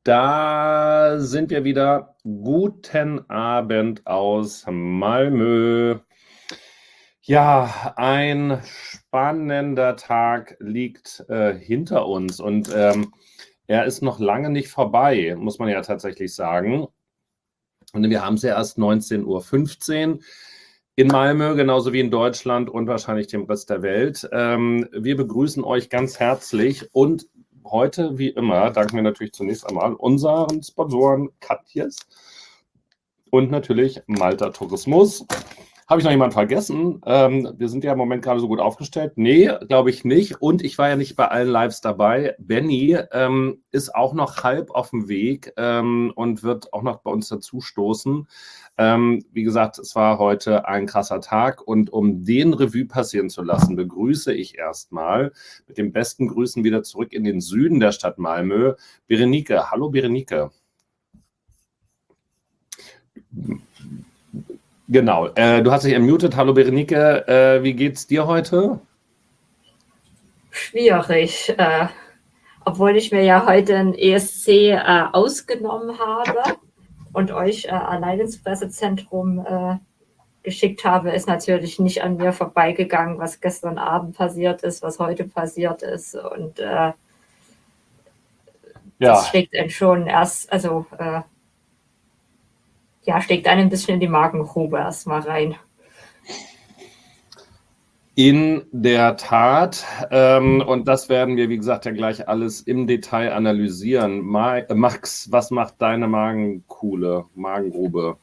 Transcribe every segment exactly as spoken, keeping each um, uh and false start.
Da sind wir wieder. Guten Abend aus Malmö. Ja, ein spannender Tag liegt äh, hinter uns und ähm, er ist noch lange nicht vorbei, muss man ja tatsächlich sagen. Und wir haben es ja erst neunzehn Uhr fünfzehn in Malmö, genauso wie in Deutschland und wahrscheinlich dem Rest der Welt. Ähm, wir begrüßen euch ganz herzlich und heute, wie immer, danken wir natürlich zunächst einmal unseren Sponsoren Katjes und natürlich Malta Tourismus. Habe ich noch jemanden vergessen? Ähm, wir sind ja im Moment gerade so gut aufgestellt. Nee, glaube ich nicht. Und ich war ja nicht bei allen Lives dabei. Benny ähm, ist auch noch halb auf dem Weg ähm, und wird auch noch bei uns dazustoßen. Ähm, wie gesagt, es war heute ein krasser Tag. Und um den Revue passieren zu lassen, begrüße ich erstmal mit den besten Grüßen wieder zurück in den Süden der Stadt Malmö, Berenike. Hallo Berenike. Genau, äh, du hast dich ermutet. Hallo Berenike, äh, wie geht's dir heute? Schwierig, äh, obwohl ich mir ja heute ein E S C äh, ausgenommen habe und euch äh, allein ins Pressezentrum äh, geschickt habe, ist natürlich nicht an mir vorbeigegangen, was gestern Abend passiert ist, was heute passiert ist und äh, Ja, das schlägt einen schon erst, also äh, ja, schlägt einen ein bisschen in die Magengrube erstmal rein. in der Tat. Ähm, und das werden wir, wie gesagt, ja gleich alles im Detail analysieren. Ma Max, was macht deine Magenkuhle, Magengrube?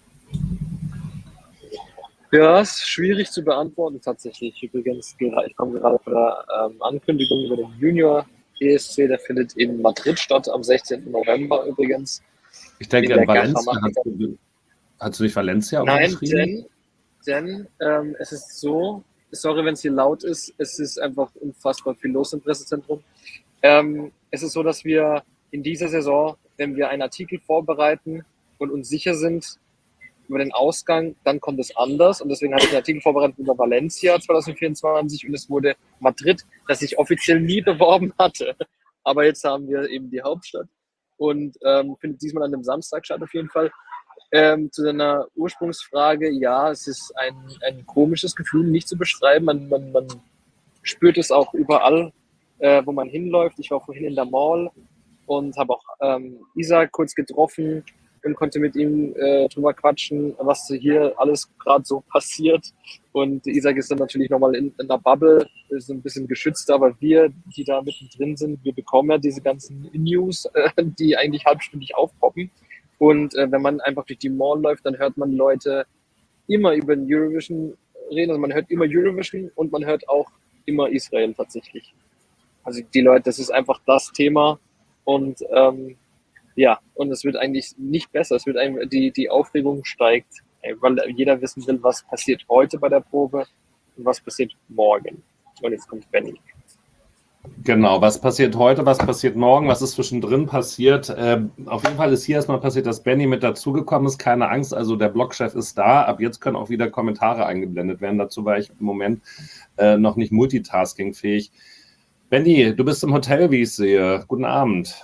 Ja, ist schwierig zu beantworten tatsächlich. Übrigens, ich komme gerade von der ähm, Ankündigung über den Junior E S C, der findet in Madrid statt, am sechzehnten November übrigens. Ich denke, in Valencia hast du, hast du nicht Valencia Nein, denn, denn ähm, es ist so, sorry, wenn es hier laut ist, es ist einfach unfassbar viel los im Pressezentrum. Ähm, es ist so, dass wir in dieser Saison, wenn wir einen Artikel vorbereiten und uns sicher sind über den Ausgang, dann kommt es anders. Und deswegen habe ich einen Artikel vorbereitet über Valencia zwanzig vierundzwanzig und es wurde Madrid, das ich offiziell nie beworben hatte. Aber jetzt haben wir eben die Hauptstadt und ähm, findet diesmal an dem Samstag statt auf jeden Fall. Ähm, zu deiner Ursprungsfrage, ja, es ist ein, ein komisches Gefühl, nicht zu beschreiben. Man, man, man spürt es auch überall, äh, wo man hinläuft. Ich war vorhin in der Mall und habe auch ähm, Isaac kurz getroffen und konnte mit ihm äh, drüber quatschen, was hier alles gerade so passiert. Und Isaac ist dann natürlich nochmal in, in der Bubble, ist ein bisschen geschützter, aber wir, die da mittendrin sind, wir bekommen ja diese ganzen News, äh, die eigentlich halbstündig aufpoppen. Und äh, wenn man einfach durch die Mall läuft, dann hört man Leute immer über den Eurovision reden. Also man hört immer Eurovision und man hört auch immer Israel tatsächlich. Also die Leute, das ist einfach das Thema. Und ähm, ja, und es wird eigentlich nicht besser. Es wird einem, die, die Aufregung steigt, weil jeder wissen will, was passiert heute bei der Probe und was passiert morgen. Und jetzt kommt Benny. Genau, was passiert heute, was passiert morgen, was ist zwischendrin passiert? Ähm, auf jeden Fall ist hier erstmal passiert, dass Benny mit dazugekommen ist. Keine Angst, also der Blogchef ist da. Ab jetzt können auch wieder Kommentare eingeblendet werden. Dazu war ich im Moment äh, noch nicht multitaskingfähig. Benny, du bist im Hotel, wie ich sehe. Guten Abend.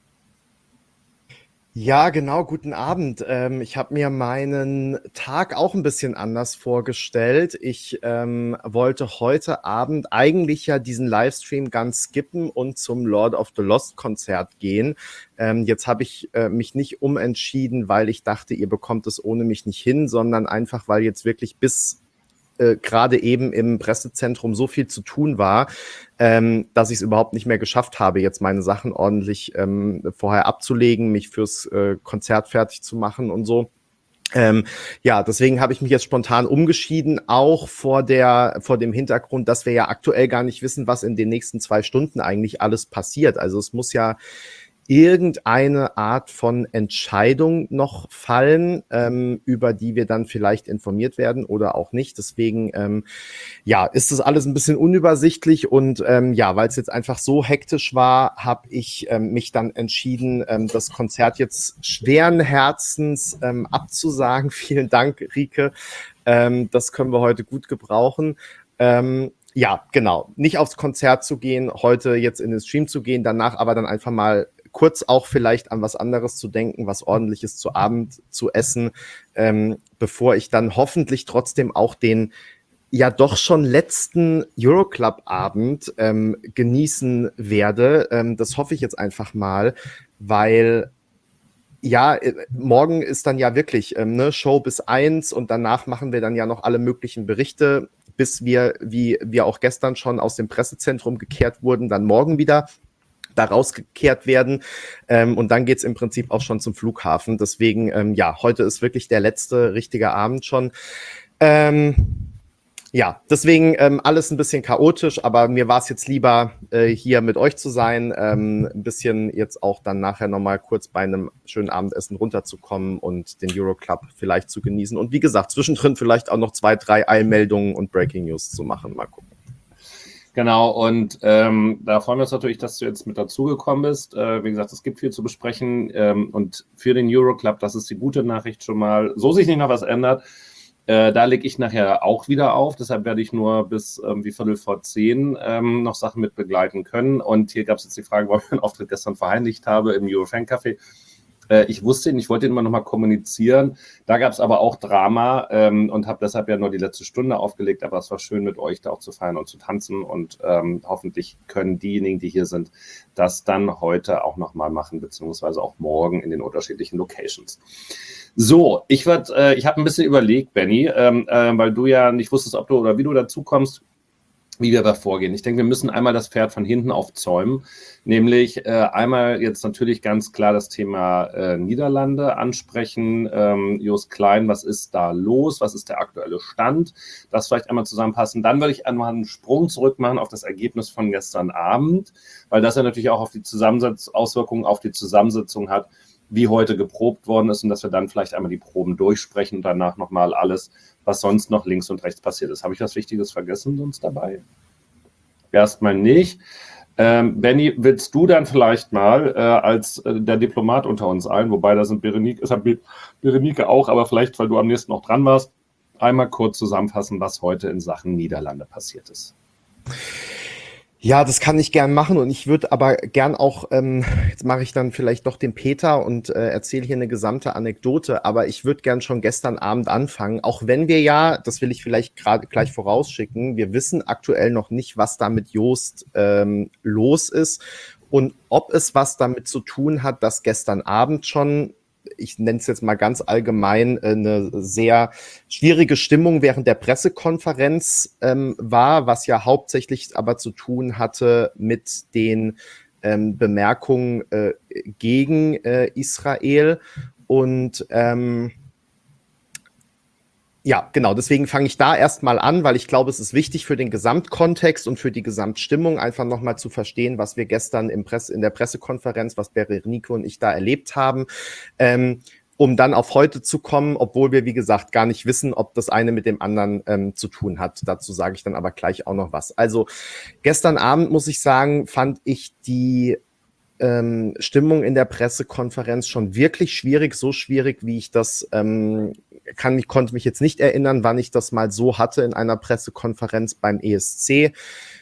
Ja, genau, guten Abend. Ähm, ich habe mir meinen Tag auch ein bisschen anders vorgestellt. Ich ähm, wollte heute Abend eigentlich ja diesen Livestream ganz skippen und zum Lord of the Lost Konzert gehen. Ähm, jetzt habe ich äh, mich nicht umentschieden, weil ich dachte, ihr bekommt es ohne mich nicht hin, sondern einfach, weil jetzt wirklich bis äh, gerade eben im Pressezentrum so viel zu tun war, ähm, dass ich es überhaupt nicht mehr geschafft habe, jetzt meine Sachen ordentlich ähm, vorher abzulegen, mich fürs äh, Konzert fertig zu machen und so. Ähm, ja, deswegen habe ich mich jetzt spontan umgeschieden, auch vor der, vor dem Hintergrund, dass wir ja aktuell gar nicht wissen, was in den nächsten zwei Stunden eigentlich alles passiert. Also es muss ja irgendeine Art von Entscheidung noch fallen, ähm, über die wir dann vielleicht informiert werden oder auch nicht. Deswegen, ähm, ja, ist das alles ein bisschen unübersichtlich und ähm, ja, weil es jetzt einfach so hektisch war, habe ich ähm, mich dann entschieden, ähm, das Konzert jetzt schweren Herzens ähm, abzusagen. Vielen Dank, Rike. Ähm, das können wir heute gut gebrauchen. Ähm, ja, genau. Nicht aufs Konzert zu gehen, heute jetzt in den Stream zu gehen, danach aber dann einfach mal kurz auch vielleicht an was anderes zu denken, was Ordentliches zu Abend zu essen, ähm, bevor ich dann hoffentlich trotzdem auch den ja doch schon letzten Euroclub-Abend ähm, genießen werde. Ähm, das hoffe ich jetzt einfach mal, weil ja, äh, morgen ist dann ja wirklich ähm, ne, Show bis eins und danach machen wir dann ja noch alle möglichen Berichte, bis wir, wie wir auch gestern schon aus dem Pressezentrum gekehrt wurden, dann morgen wieder da rausgekehrt werden. Ähm, und dann geht's im Prinzip auch schon zum Flughafen. Deswegen, ähm, ja, heute ist wirklich der letzte richtige Abend schon. Ähm, Ja, deswegen ähm, alles ein bisschen chaotisch, aber mir war es jetzt lieber, äh, hier mit euch zu sein, ähm, ein bisschen jetzt auch dann nachher nochmal kurz bei einem schönen Abendessen runterzukommen und den Euroclub vielleicht zu genießen. Und wie gesagt, zwischendrin vielleicht auch noch zwei, drei Eilmeldungen und Breaking News zu machen. Mal gucken. Genau, und ähm, da freuen wir uns natürlich, dass du jetzt mit dazugekommen bist. Äh, wie gesagt, es gibt viel zu besprechen ähm, und für den Euroclub, das ist die gute Nachricht schon mal, so sich nicht noch was ändert. Äh, da lege ich nachher auch wieder auf, deshalb werde ich nur bis irgendwie Viertel vor zehn ähm, noch Sachen mit begleiten können. Und hier gab es jetzt die Frage, warum ich meinen Auftritt gestern verheimlicht habe im Eurofan-Café. Äh, ich wusste ihn, ich wollte ihn immer noch mal kommunizieren. Da gab es aber auch Drama ähm, und habe deshalb ja nur die letzte Stunde aufgelegt. Aber es war schön, mit euch da auch zu feiern und zu tanzen. Und ähm, hoffentlich können diejenigen, die hier sind, das dann heute auch noch mal machen, beziehungsweise auch morgen in den unterschiedlichen Locations. So, ich würde, äh, ich habe ein bisschen überlegt, Benny, ähm, äh, weil du ja nicht wusstest, ob du oder wie du dazu kommst, wie wir da vorgehen. Ich denke, wir müssen einmal das Pferd von hinten aufzäumen, nämlich äh, einmal jetzt natürlich ganz klar das Thema äh, Niederlande ansprechen. Ähm, Joost Klein, was ist da los? Was ist der aktuelle Stand? Das vielleicht einmal zusammenpassen. Dann würde ich einmal einen Sprung zurück machen auf das Ergebnis von gestern Abend, weil das ja natürlich auch auf die Zusammensatz Auswirkungen auf die Zusammensetzung hat, wie heute geprobt worden ist und dass wir dann vielleicht einmal die Proben durchsprechen und danach nochmal alles, was sonst noch links und rechts passiert ist. Habe ich was Wichtiges vergessen sonst dabei? Erstmal nicht. Ähm, Benny, willst du dann vielleicht mal äh, als äh, der Diplomat unter uns allen, wobei da sind Berenike, ist ja Berenike auch, aber vielleicht, weil du am nächsten noch dran warst, einmal kurz zusammenfassen, was heute in Sachen Niederlande passiert ist. Ja, das kann ich gern machen und ich würde aber gern auch, ähm, jetzt mache ich dann vielleicht doch den Peter und äh, erzähle hier eine gesamte Anekdote, aber ich würde gern schon gestern Abend anfangen, auch wenn wir ja, das will ich vielleicht gerade gleich vorausschicken, wir wissen aktuell noch nicht, was da mit Joost ähm, los ist und ob es was damit zu tun hat, dass gestern Abend schon, ich nenne es jetzt mal ganz allgemein, eine sehr schwierige Stimmung während der Pressekonferenz ähm, war, was ja hauptsächlich aber zu tun hatte mit den ähm, Bemerkungen äh, gegen äh, Israel. Und ähm, ja, genau, deswegen fange ich da erstmal an, weil ich glaube, es ist wichtig für den Gesamtkontext und für die Gesamtstimmung einfach nochmal zu verstehen, was wir gestern im Press in der Pressekonferenz, was Berenike und ich da erlebt haben, ähm, um dann auf heute zu kommen, obwohl wir, wie gesagt, gar nicht wissen, ob das eine mit dem anderen ähm, zu tun hat. Dazu sage ich dann aber gleich auch noch was. Also gestern Abend, muss ich sagen, fand ich die ähm, Stimmung in der Pressekonferenz schon wirklich schwierig, so schwierig, wie ich das ähm, kann, ich konnte mich jetzt nicht erinnern, wann ich das mal so hatte in einer Pressekonferenz beim E S C.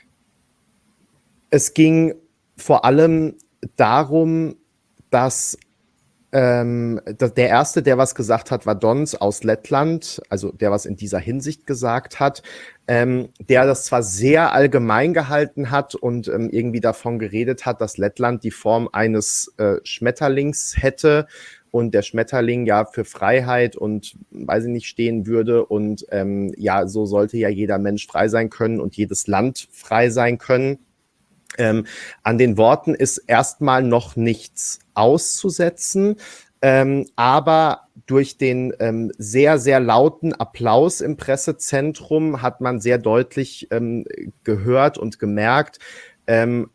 Es ging vor allem darum, dass ähm, der Erste, der was gesagt hat, war Dons aus Lettland, also der was in dieser Hinsicht gesagt hat, ähm, der das zwar sehr allgemein gehalten hat und ähm, irgendwie davon geredet hat, dass Lettland die Form eines äh, Schmetterlings hätte und der Schmetterling ja für Freiheit und weiß ich nicht stehen würde und ähm, ja, so sollte ja jeder Mensch frei sein können und jedes Land frei sein können. Ähm, an den Worten ist erstmal noch nichts auszusetzen, ähm, aber durch den ähm, sehr, sehr lauten Applaus im Pressezentrum hat man sehr deutlich ähm, gehört und gemerkt, ähm,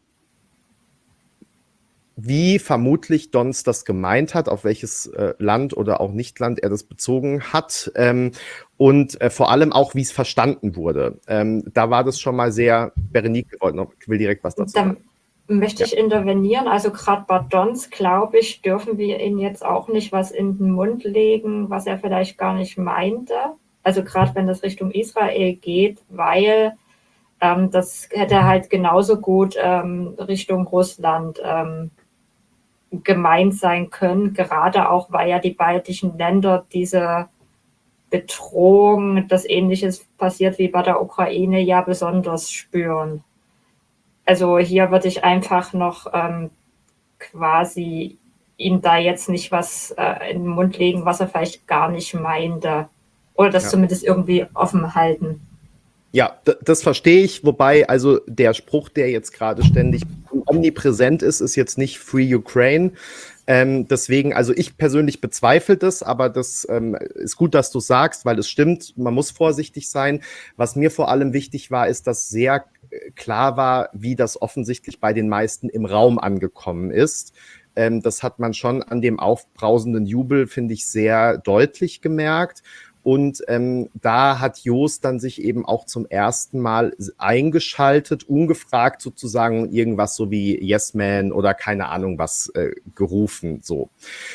wie vermutlich Dons das gemeint hat, auf welches äh, Land oder auch Nicht-Land er das bezogen hat ähm, und äh, vor allem auch, wie es verstanden wurde. Ähm, da war das schon mal sehr, Berenike will direkt was dazu sagen. Dann möchte ich ja intervenieren. Also gerade bei Dons, glaube ich, dürfen wir ihn jetzt auch nicht was in den Mund legen, was er vielleicht gar nicht meinte. Also gerade wenn das Richtung Israel geht, weil ähm, das hätte halt genauso gut ähm, Richtung Russland ähm, gemeint sein können, gerade auch, weil ja die baltischen Länder diese Bedrohung, das Ähnliches passiert wie bei der Ukraine, ja besonders spüren. Also hier würde ich einfach noch ähm, quasi ihm da jetzt nicht was äh, in den Mund legen, was er vielleicht gar nicht meinte. Oder das Ja. zumindest irgendwie offen halten. Ja, d- das verstehe ich, wobei also der Spruch, der jetzt gerade ständig omnipräsent ist, ist jetzt nicht Free Ukraine. Ähm, deswegen, also ich persönlich bezweifle das, aber das ähm, ist gut, dass du sagst, weil es stimmt, man muss vorsichtig sein. Was mir vor allem wichtig war, ist, dass sehr äh, klar war, wie das offensichtlich bei den meisten im Raum angekommen ist. Ähm, das hat man schon an dem aufbrausenden Jubel, finde ich, sehr deutlich gemerkt. Und ähm, da hat Joost dann sich eben auch zum ersten Mal eingeschaltet, ungefragt sozusagen irgendwas so wie Yes Man oder keine Ahnung was äh, gerufen. So.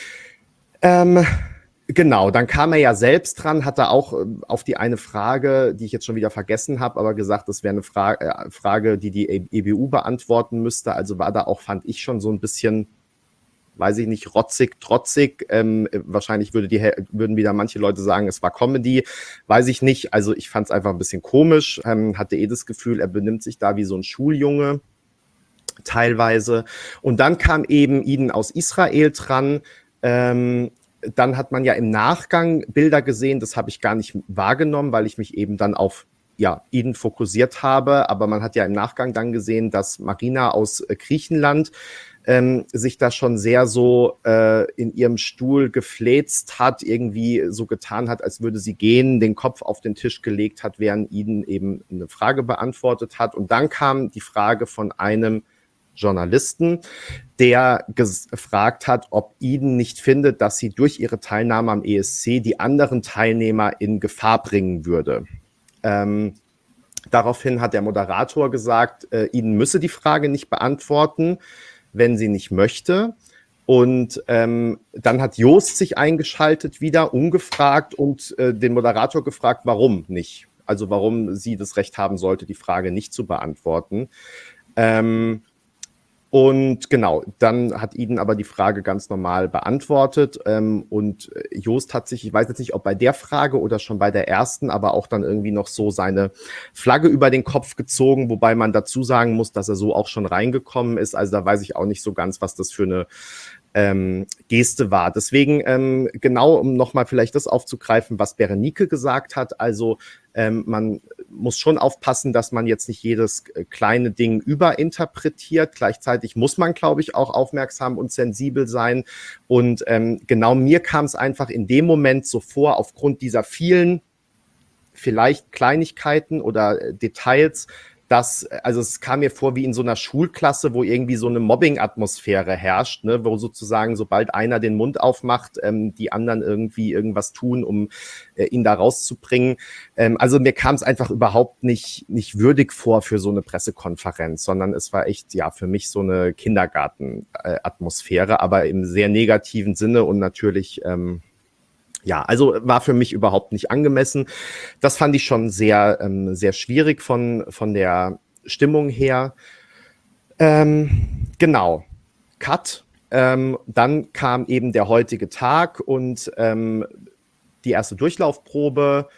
Ähm, genau, dann kam er ja selbst dran, hat er auch äh, auf die eine Frage, die ich jetzt schon wieder vergessen habe, aber gesagt, das wäre eine Fra äh, Frage, die die E B U beantworten müsste. Also war da auch, fand ich, schon so ein bisschen, weiß ich nicht, rotzig, trotzig. Ähm, wahrscheinlich würde die, würden wieder manche Leute sagen, es war Comedy. Weiß ich nicht. Also ich fand es einfach ein bisschen komisch. Ähm, hatte eh das Gefühl, er benimmt sich da wie so ein Schuljunge teilweise. Und dann kam eben Eden aus Israel dran. Ähm, dann hat man ja im Nachgang Bilder gesehen. Das habe ich gar nicht wahrgenommen, weil ich mich eben dann auf ja, Eden fokussiert habe. Aber man hat ja im Nachgang dann gesehen, dass Marina aus äh, Griechenland Ähm, sich da schon sehr so äh, in ihrem Stuhl gefläzt hat, irgendwie so getan hat, als würde sie gehen, den Kopf auf den Tisch gelegt hat, während Eden eben eine Frage beantwortet hat. Und dann kam die Frage von einem Journalisten, der gefragt hat, ob Eden nicht findet, dass sie durch ihre Teilnahme am E S C die anderen Teilnehmer in Gefahr bringen würde. Ähm, daraufhin hat der Moderator gesagt, äh, Eden müsse die Frage nicht beantworten, wenn sie nicht möchte. Und ähm, dann hat Joost sich eingeschaltet wieder, ungefragt, und äh, den Moderator gefragt, warum nicht. Also warum sie das Recht haben sollte, die Frage nicht zu beantworten. Ähm, und genau, dann hat Eden aber die Frage ganz normal beantwortet. Ähm, und Joost hat sich, ich weiß jetzt nicht, ob bei der Frage oder schon bei der ersten, aber auch dann irgendwie noch so seine Flagge über den Kopf gezogen, wobei man dazu sagen muss, dass er so auch schon reingekommen ist. Also da weiß ich auch nicht so ganz, was das für eine ähm, Geste war. Deswegen ähm, genau, um nochmal vielleicht das aufzugreifen, was Berenike gesagt hat. Also ähm, man muss schon aufpassen, dass man jetzt nicht jedes kleine Ding überinterpretiert. Gleichzeitig muss man, glaube ich, auch aufmerksam und sensibel sein. Und ähm, genau mir kam es einfach in dem Moment so vor, aufgrund dieser vielen vielleicht Kleinigkeiten oder äh, Details, dass, also es kam mir vor wie in so einer Schulklasse, wo irgendwie so eine Mobbing-Atmosphäre herrscht, ne, wo sozusagen, sobald einer den Mund aufmacht, ähm, die anderen irgendwie irgendwas tun, um äh, ihn da rauszubringen. Ähm, also mir kam es einfach überhaupt nicht, nicht würdig vor für so eine Pressekonferenz, sondern es war echt, ja, für mich so eine Kindergarten-Atmosphäre, äh, aber im sehr negativen Sinne und natürlich, ähm, ja, also war für mich überhaupt nicht angemessen. Das fand ich schon sehr, ähm, sehr schwierig von, von der Stimmung her. Ähm, genau, Cut. Ähm, dann kam eben der heutige Tag und ähm, die erste Durchlaufprobe.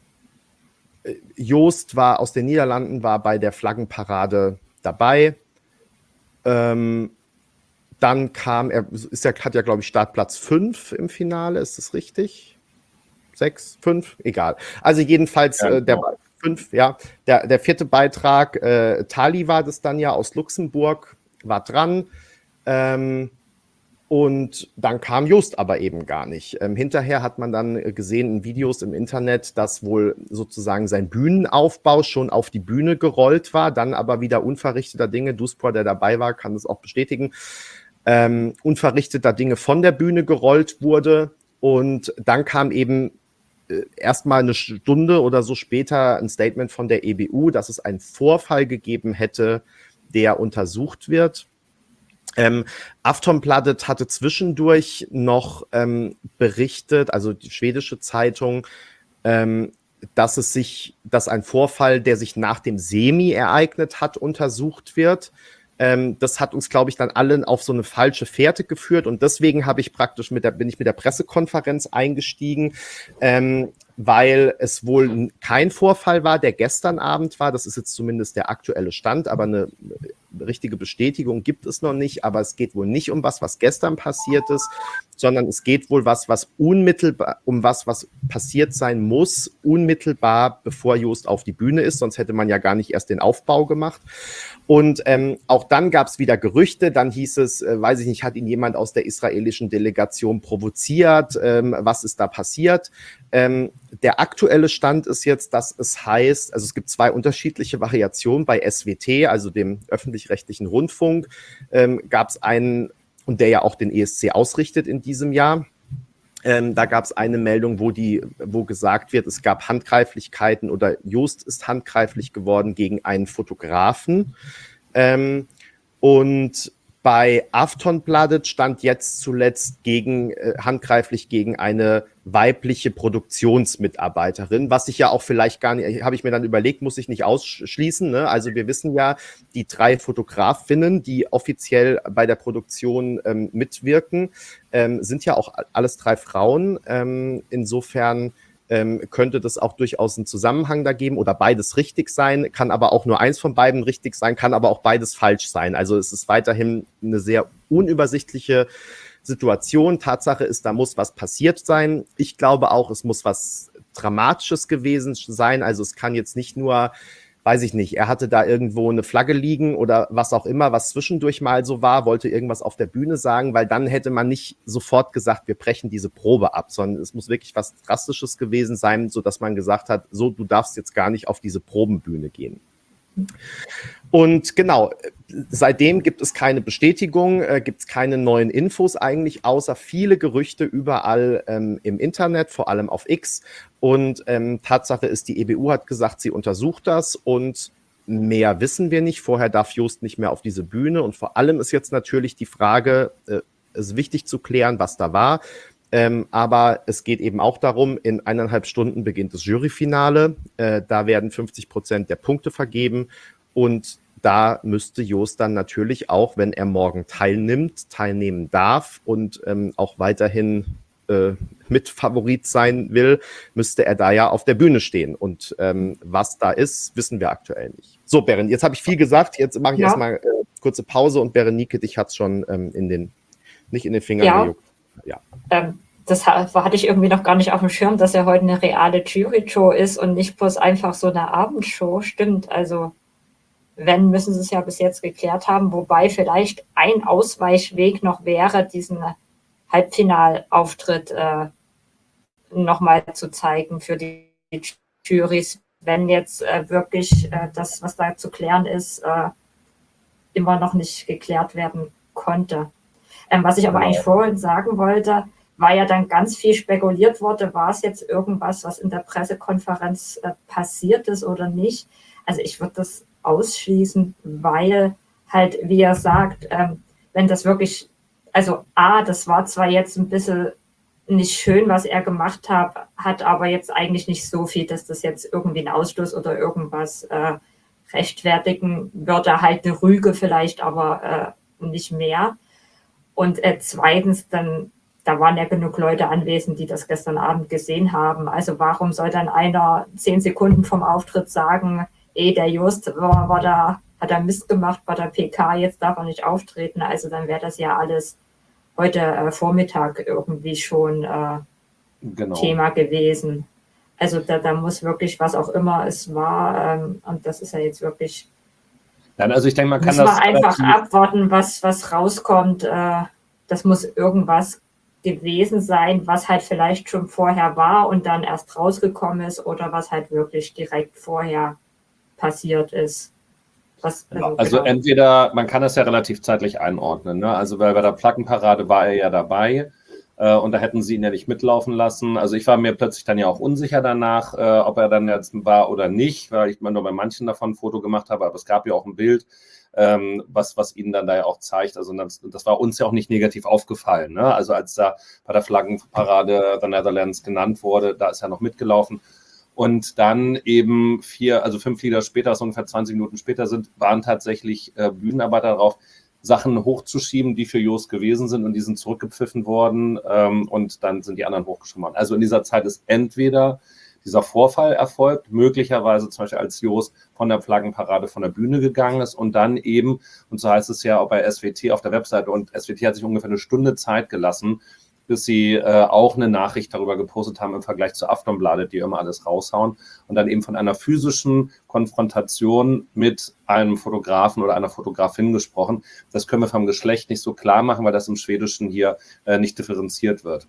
Joost war aus den Niederlanden, war bei der Flaggenparade dabei. Ähm, Dann kam, er ist ja, hat ja, glaube ich, Startplatz fünf im Finale, ist das richtig? Sechs, fünf, egal. Also jedenfalls Ja, äh, der fünf, ja, der, der vierte Beitrag, äh, Tali war das dann ja aus Luxemburg, war dran. Ähm, und dann kam Joost aber eben gar nicht. Ähm, hinterher hat man dann gesehen in Videos im Internet, dass wohl sozusagen sein Bühnenaufbau schon auf die Bühne gerollt war, dann aber wieder unverrichteter Dinge, Duspor, der dabei war, kann das auch bestätigen, Ähm, unverrichteter Dinge von der Bühne gerollt wurde. Und dann kam eben äh, erstmal eine Stunde oder so später ein Statement von der E B U, dass es einen Vorfall gegeben hätte, der untersucht wird. Ähm, Aftonbladet hatte zwischendurch noch ähm, berichtet, also die schwedische Zeitung, ähm, dass es sich, dass ein Vorfall, der sich nach dem Semi ereignet hat, untersucht wird. Ähm, das hat uns, glaube ich, dann allen auf so eine falsche Fährte geführt und deswegen habe ich praktisch mit der, bin ich mit der Pressekonferenz eingestiegen, ähm, weil es wohl kein Vorfall war, der gestern Abend war. Das ist jetzt zumindest der aktuelle Stand, aber eine richtige Bestätigung gibt es noch nicht. Aber es geht wohl nicht um was, was gestern passiert ist, sondern es geht wohl was, was unmittelbar, um was, was passiert sein muss, unmittelbar bevor Jost auf die Bühne ist. Sonst hätte man ja gar nicht erst den Aufbau gemacht. Und ähm, auch dann gab es wieder Gerüchte. Dann hieß es, äh, weiß ich nicht, hat ihn jemand aus der israelischen Delegation provoziert? Ähm, was ist da passiert? Ähm, der aktuelle Stand ist jetzt, dass es heißt, also es gibt zwei unterschiedliche Variationen bei S W T, also dem öffentlich-rechtlichen Rundfunk, ähm, gab es einen, und der ja auch den E S C ausrichtet in diesem Jahr. Ähm, da gab es eine Meldung, wo, die, wo gesagt wird, es gab Handgreiflichkeiten oder Jost ist handgreiflich geworden gegen einen Fotografen. Ähm, und bei Aftonbladet stand jetzt zuletzt gegen, äh, handgreiflich gegen eine weibliche Produktionsmitarbeiterin, was ich ja auch vielleicht gar nicht, habe ich mir dann überlegt, muss ich nicht ausschließen. Ne? Also wir wissen ja, die drei Fotografinnen, die offiziell bei der Produktion ähm, mitwirken, ähm, sind ja auch alles drei Frauen. Ähm, insofern ähm, könnte das auch durchaus einen Zusammenhang da geben oder beides richtig sein, kann aber auch nur eins von beiden richtig sein, kann aber auch beides falsch sein. Also es ist weiterhin eine sehr unübersichtliche Situation. Tatsache ist, da muss was passiert sein. Ich glaube auch, es muss was Dramatisches gewesen sein. Also es kann jetzt nicht nur, weiß ich nicht, er hatte da irgendwo eine Flagge liegen oder was auch immer, was zwischendurch mal so war, wollte irgendwas auf der Bühne sagen, weil dann hätte man nicht sofort gesagt, wir brechen diese Probe ab, sondern es muss wirklich was Drastisches gewesen sein, sodass man gesagt hat, so, du darfst jetzt gar nicht auf diese Probenbühne gehen. Und genau, seitdem gibt es keine Bestätigung, äh, gibt es keine neuen Infos eigentlich, außer viele Gerüchte überall ähm, im Internet, vor allem auf X. Und ähm, Tatsache ist, die E B U hat gesagt, sie untersucht das und mehr wissen wir nicht. Vorher darf Jost nicht mehr auf diese Bühne. Und vor allem ist jetzt natürlich die Frage, äh, es ist wichtig zu klären, was da war. Ähm, aber es geht eben auch darum, in eineinhalb Stunden beginnt das Juryfinale. Äh, da werden fünfzig Prozent der Punkte vergeben. Und da müsste Jost dann natürlich auch, wenn er morgen teilnimmt, teilnehmen darf und ähm, auch weiterhin äh, Mitfavorit sein will, müsste er da ja auf der Bühne stehen. Und ähm, was da ist, wissen wir aktuell nicht. So, Beren, jetzt habe ich viel gesagt. Jetzt mache ich ja. erstmal äh, kurze Pause und Berenike, dich hat es schon ähm, in den, nicht in den Fingern ja. gejuckt. Ja. Ähm, das hatte ich irgendwie noch gar nicht auf dem Schirm, dass er heute eine reale Jury-Show ist und nicht bloß einfach so eine Abendshow. Stimmt, also wenn, müssen sie es ja bis jetzt geklärt haben, wobei vielleicht ein Ausweichweg noch wäre, diesen Halbfinalauftritt äh, nochmal zu zeigen für die Jurys, wenn jetzt äh, wirklich äh, das, was da zu klären ist, äh, immer noch nicht geklärt werden konnte. Ähm, was ich aber eigentlich vorhin sagen wollte, war ja dann ganz viel spekuliert wurde, war es jetzt irgendwas, was in der Pressekonferenz äh, passiert ist oder nicht. Also ich würde das ausschließen, weil halt, wie er sagt, ähm, wenn das wirklich, also A, das war zwar jetzt ein bisschen nicht schön, was er gemacht hat, hat aber jetzt eigentlich nicht so viel, dass das jetzt irgendwie ein Ausschluss oder irgendwas äh, rechtfertigen würde, halt eine Rüge vielleicht, aber äh, nicht mehr. Und äh, zweitens, dann, da waren ja genug Leute anwesend, die das gestern Abend gesehen haben. Also warum soll dann einer zehn Sekunden vom Auftritt sagen, eh, der Jost war, war da, hat er Mist gemacht bei der P K, jetzt darf er nicht auftreten. Also dann wäre das ja alles heute äh, Vormittag irgendwie schon äh, genau. Thema gewesen. Also da, da muss wirklich, was auch immer es war, ähm, und das ist ja jetzt wirklich, Nein, also ich denke, man kann muss man das einfach abwarten, was, was rauskommt. Äh, das muss irgendwas gewesen sein, was halt vielleicht schon vorher war und dann erst rausgekommen ist oder was halt wirklich direkt vorher passiert ist. Was, genau. also, also genau. entweder, man kann das ja relativ zeitlich einordnen, ne? Also weil bei der Flaggenparade war er ja dabei äh, und da hätten sie ihn ja nicht mitlaufen lassen. Also ich war mir plötzlich dann ja auch unsicher danach, äh, ob er dann jetzt war oder nicht, weil ich mal nur bei manchen davon ein Foto gemacht habe, aber es gab ja auch ein Bild, ähm, was, was ihnen dann da ja auch zeigt. Also das, das war uns ja auch nicht negativ aufgefallen, ne? Also als da bei der Flaggenparade The Netherlands genannt wurde, da ist er noch mitgelaufen. Und dann eben vier, also fünf Lieder später, so ungefähr zwanzig Minuten später sind, waren tatsächlich äh, Bühnenarbeiter darauf, Sachen hochzuschieben, die für Jost gewesen sind und die sind zurückgepfiffen worden ähm, und dann sind die anderen hochgeschoben worden. Also in dieser Zeit ist entweder dieser Vorfall erfolgt, möglicherweise zum Beispiel als Jost von der Flaggenparade von der Bühne gegangen ist und dann eben, und so heißt es ja auch bei S W T auf der Webseite, und S W T hat sich ungefähr eine Stunde Zeit gelassen, bis sie äh, auch eine Nachricht darüber gepostet haben im Vergleich zu Aftonbladet, die immer alles raushauen und dann eben von einer physischen Konfrontation mit einem Fotografen oder einer Fotografin gesprochen. Das können wir vom Geschlecht nicht so klar machen, weil das im Schwedischen hier äh, nicht differenziert wird.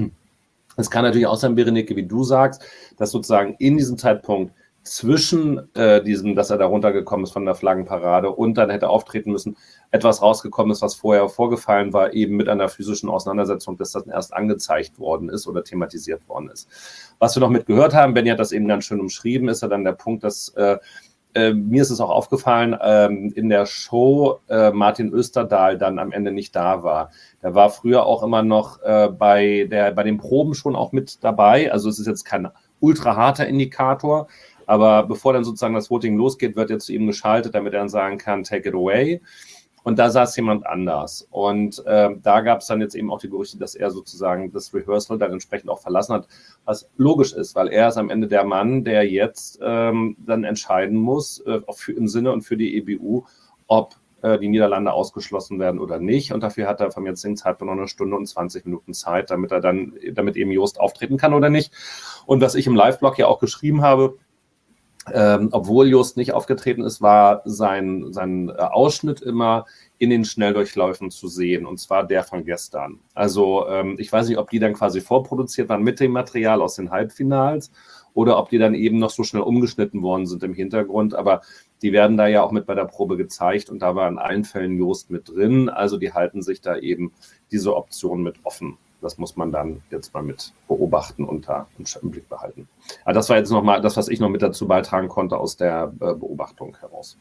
Es kann natürlich auch sein, Berenike, wie du sagst, dass sozusagen in diesem Zeitpunkt zwischen äh, diesem, dass er da runtergekommen ist von der Flaggenparade und dann hätte auftreten müssen, etwas rausgekommen ist, was vorher vorgefallen war, eben mit einer physischen Auseinandersetzung, dass das dann erst angezeigt worden ist oder thematisiert worden ist. Was wir noch mitgehört haben, Benny hat das eben ganz schön umschrieben, ist ja dann der Punkt, dass äh, äh, mir ist es auch aufgefallen, äh, in der Show äh, Martin Österdahl dann am Ende nicht da war. Der war früher auch immer noch äh, bei, der, bei den Proben schon auch mit dabei, also es ist jetzt kein ultra harter Indikator, aber bevor dann sozusagen das Voting losgeht, wird jetzt zu ihm geschaltet, damit er dann sagen kann, take it away. Und da saß jemand anders. Und äh, da gab es dann jetzt eben auch die Gerüchte, dass er sozusagen das Rehearsal dann entsprechend auch verlassen hat, was logisch ist, weil er ist am Ende der Mann, der jetzt ähm, dann entscheiden muss, äh, auch für, im Sinne und für die E B U, ob äh, die Niederlande ausgeschlossen werden oder nicht. Und dafür hat er vom jetzigen Zeitpunkt noch eine Stunde und zwanzig Minuten Zeit, damit er dann, damit eben Jost auftreten kann oder nicht. Und was ich im Live-Blog ja auch geschrieben habe, Ähm, obwohl Jost nicht aufgetreten ist, war sein, sein Ausschnitt immer in den Schnelldurchläufen zu sehen, und zwar der von gestern. Also ähm, ich weiß nicht, ob die dann quasi vorproduziert waren mit dem Material aus den Halbfinals oder ob die dann eben noch so schnell umgeschnitten worden sind im Hintergrund, aber die werden da ja auch mit bei der Probe gezeigt und da war in allen Fällen Jost mit drin, also die halten sich da eben diese Option mit offen. Das muss man dann jetzt mal mit beobachten und da im Blick behalten. Aber das war jetzt nochmal das, was ich noch mit dazu beitragen konnte aus der äh, Beobachtung heraus.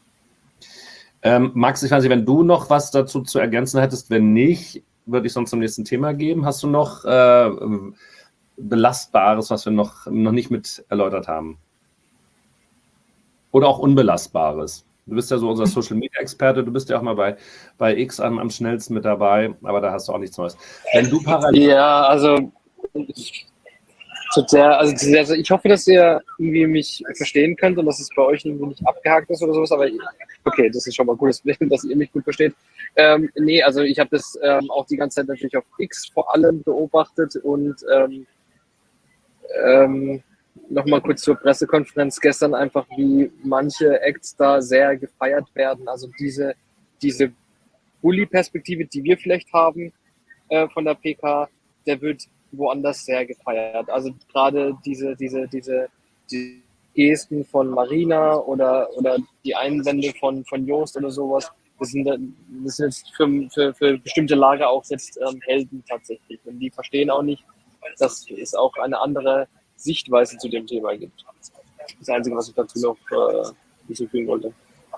Ähm, Max, ich weiß nicht, wenn du noch was dazu zu ergänzen hättest, wenn nicht, würde ich sonst zum nächsten Thema geben. Hast du noch äh, Belastbares, was wir noch, noch nicht mit erläutert haben? Oder auch Unbelastbares? Du bist ja so unser Social-Media-Experte, du bist ja auch mal bei, bei X am, am schnellsten mit dabei, aber da hast du auch nichts Neues. Wenn du parallel... Ja, also, sehr, also ich hoffe, dass ihr irgendwie mich verstehen könnt und dass es bei euch irgendwie nicht abgehakt ist oder sowas, aber okay, das ist schon mal gut, dass ihr mich gut versteht. Ähm, nee, also ich habe das ähm, auch die ganze Zeit natürlich auf X vor allem beobachtet und ähm, ähm, nochmal kurz zur Pressekonferenz gestern, einfach wie manche Acts da sehr gefeiert werden. Also diese, diese Bully-Perspektive, die wir vielleicht haben äh, von der P K, der wird woanders sehr gefeiert. Also gerade diese, diese, diese, die Gesten von Marina oder, oder die Einwände von, von Jost oder sowas, das sind, das sind jetzt für, für, für bestimmte Lager auch jetzt ähm, Helden tatsächlich. Und die verstehen auch nicht, dass es auch eine andere Sichtweise zu dem Thema gibt. Das Einzige, was ich dazu noch äh, hinzufügen wollte.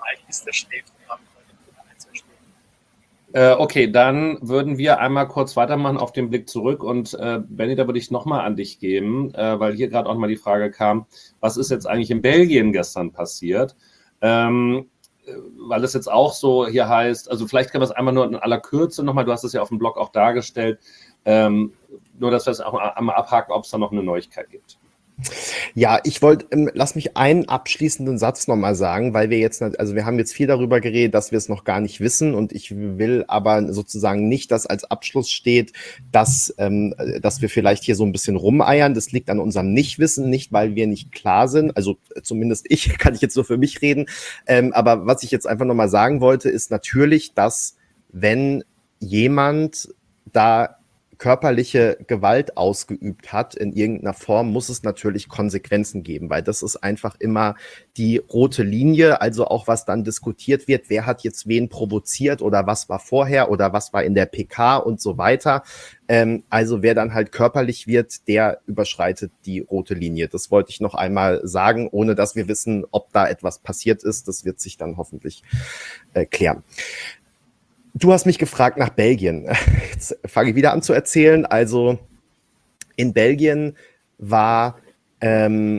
Äh, okay, dann würden wir einmal kurz weitermachen auf den Blick zurück und äh, Benny, da würde ich nochmal an dich geben, äh, weil hier gerade auch mal die Frage kam, was ist jetzt eigentlich in Belgien gestern passiert? Ähm, weil es jetzt auch so hier heißt, also vielleicht können wir es einmal nur in aller Kürze nochmal, du hast es ja auf dem Blog auch dargestellt, ähm, nur, dass wir es auch einmal abhaken, ob es da noch eine Neuigkeit gibt. Ja, ich wollte, ähm, lass mich einen abschließenden Satz nochmal sagen, weil wir jetzt, also wir haben jetzt viel darüber geredet, dass wir es noch gar nicht wissen und ich will aber sozusagen nicht, dass als Abschluss steht, dass, ähm, dass wir vielleicht hier so ein bisschen rumeiern. Das liegt an unserem Nichtwissen, nicht weil wir nicht klar sind, also zumindest ich, kann ich jetzt nur für mich reden, ähm, aber was ich jetzt einfach nochmal sagen wollte, ist natürlich, dass wenn jemand da körperliche Gewalt ausgeübt hat in irgendeiner Form, muss es natürlich Konsequenzen geben, weil das ist einfach immer die rote Linie, also auch was dann diskutiert wird, wer hat jetzt wen provoziert oder was war vorher oder was war in der P K und so weiter. Ähm, also wer dann halt körperlich wird, der überschreitet die rote Linie. Das wollte ich noch einmal sagen, ohne dass wir wissen, ob da etwas passiert ist. Das wird sich dann hoffentlich äh, klären. Du hast mich gefragt nach Belgien. Jetzt fange ich wieder an zu erzählen. Also in Belgien war, ähm,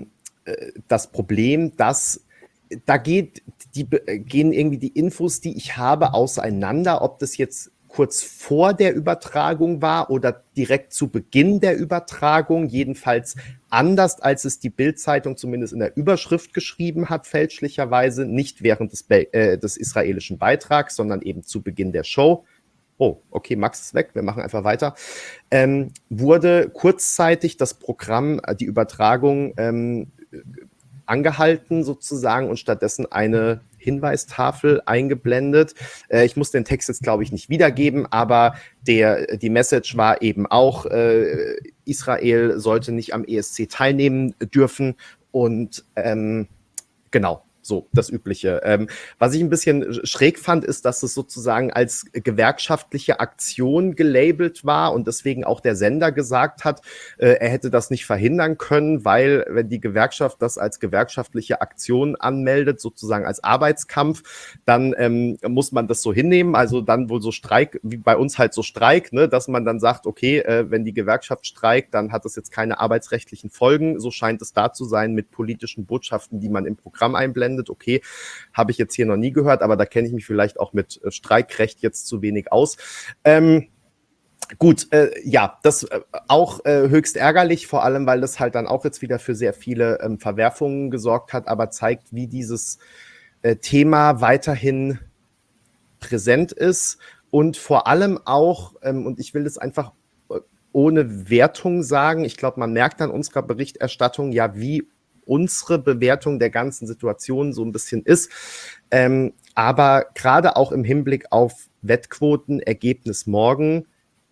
äh, das Problem, dass da geht, die, gehen irgendwie die Infos, die ich habe, auseinander, ob das jetzt kurz vor der Übertragung war oder direkt zu Beginn der Übertragung, jedenfalls anders, als es die Bild-Zeitung zumindest in der Überschrift geschrieben hat, fälschlicherweise, nicht während des, äh, des israelischen Beitrags, sondern eben zu Beginn der Show. Oh, okay, Max ist weg, wir machen einfach weiter. Ähm, wurde kurzzeitig das Programm, die Übertragung ähm, angehalten sozusagen und stattdessen eine Hinweistafel eingeblendet. Äh, ich muss den Text jetzt, glaube ich, nicht wiedergeben, aber der, die Message war eben auch, äh, Israel sollte nicht am E S C teilnehmen dürfen und ähm, genau. So, das Übliche. Ähm, was ich ein bisschen schräg fand, ist, dass es sozusagen als gewerkschaftliche Aktion gelabelt war und deswegen auch der Sender gesagt hat, äh, er hätte das nicht verhindern können, weil wenn die Gewerkschaft das als gewerkschaftliche Aktion anmeldet, sozusagen als Arbeitskampf, dann ähm, muss man das so hinnehmen. Also dann wohl so Streik, wie bei uns halt so Streik, ne, dass man dann sagt, okay, äh, wenn die Gewerkschaft streikt, dann hat das jetzt keine arbeitsrechtlichen Folgen. So scheint es da zu sein mit politischen Botschaften, die man im Programm einblendet. Okay, habe ich jetzt hier noch nie gehört, aber da kenne ich mich vielleicht auch mit äh, Streikrecht jetzt zu wenig aus. Ähm, gut, äh, ja, das äh, auch äh, höchst ärgerlich, vor allem, weil das halt dann auch jetzt wieder für sehr viele ähm, Verwerfungen gesorgt hat, aber zeigt, wie dieses äh, Thema weiterhin präsent ist und vor allem auch, ähm, und ich will das einfach ohne Wertung sagen, ich glaube, man merkt an unserer Berichterstattung ja, wie unsere Bewertung der ganzen Situation so ein bisschen ist. Ähm, aber gerade auch im Hinblick auf Wettquoten, Ergebnis morgen,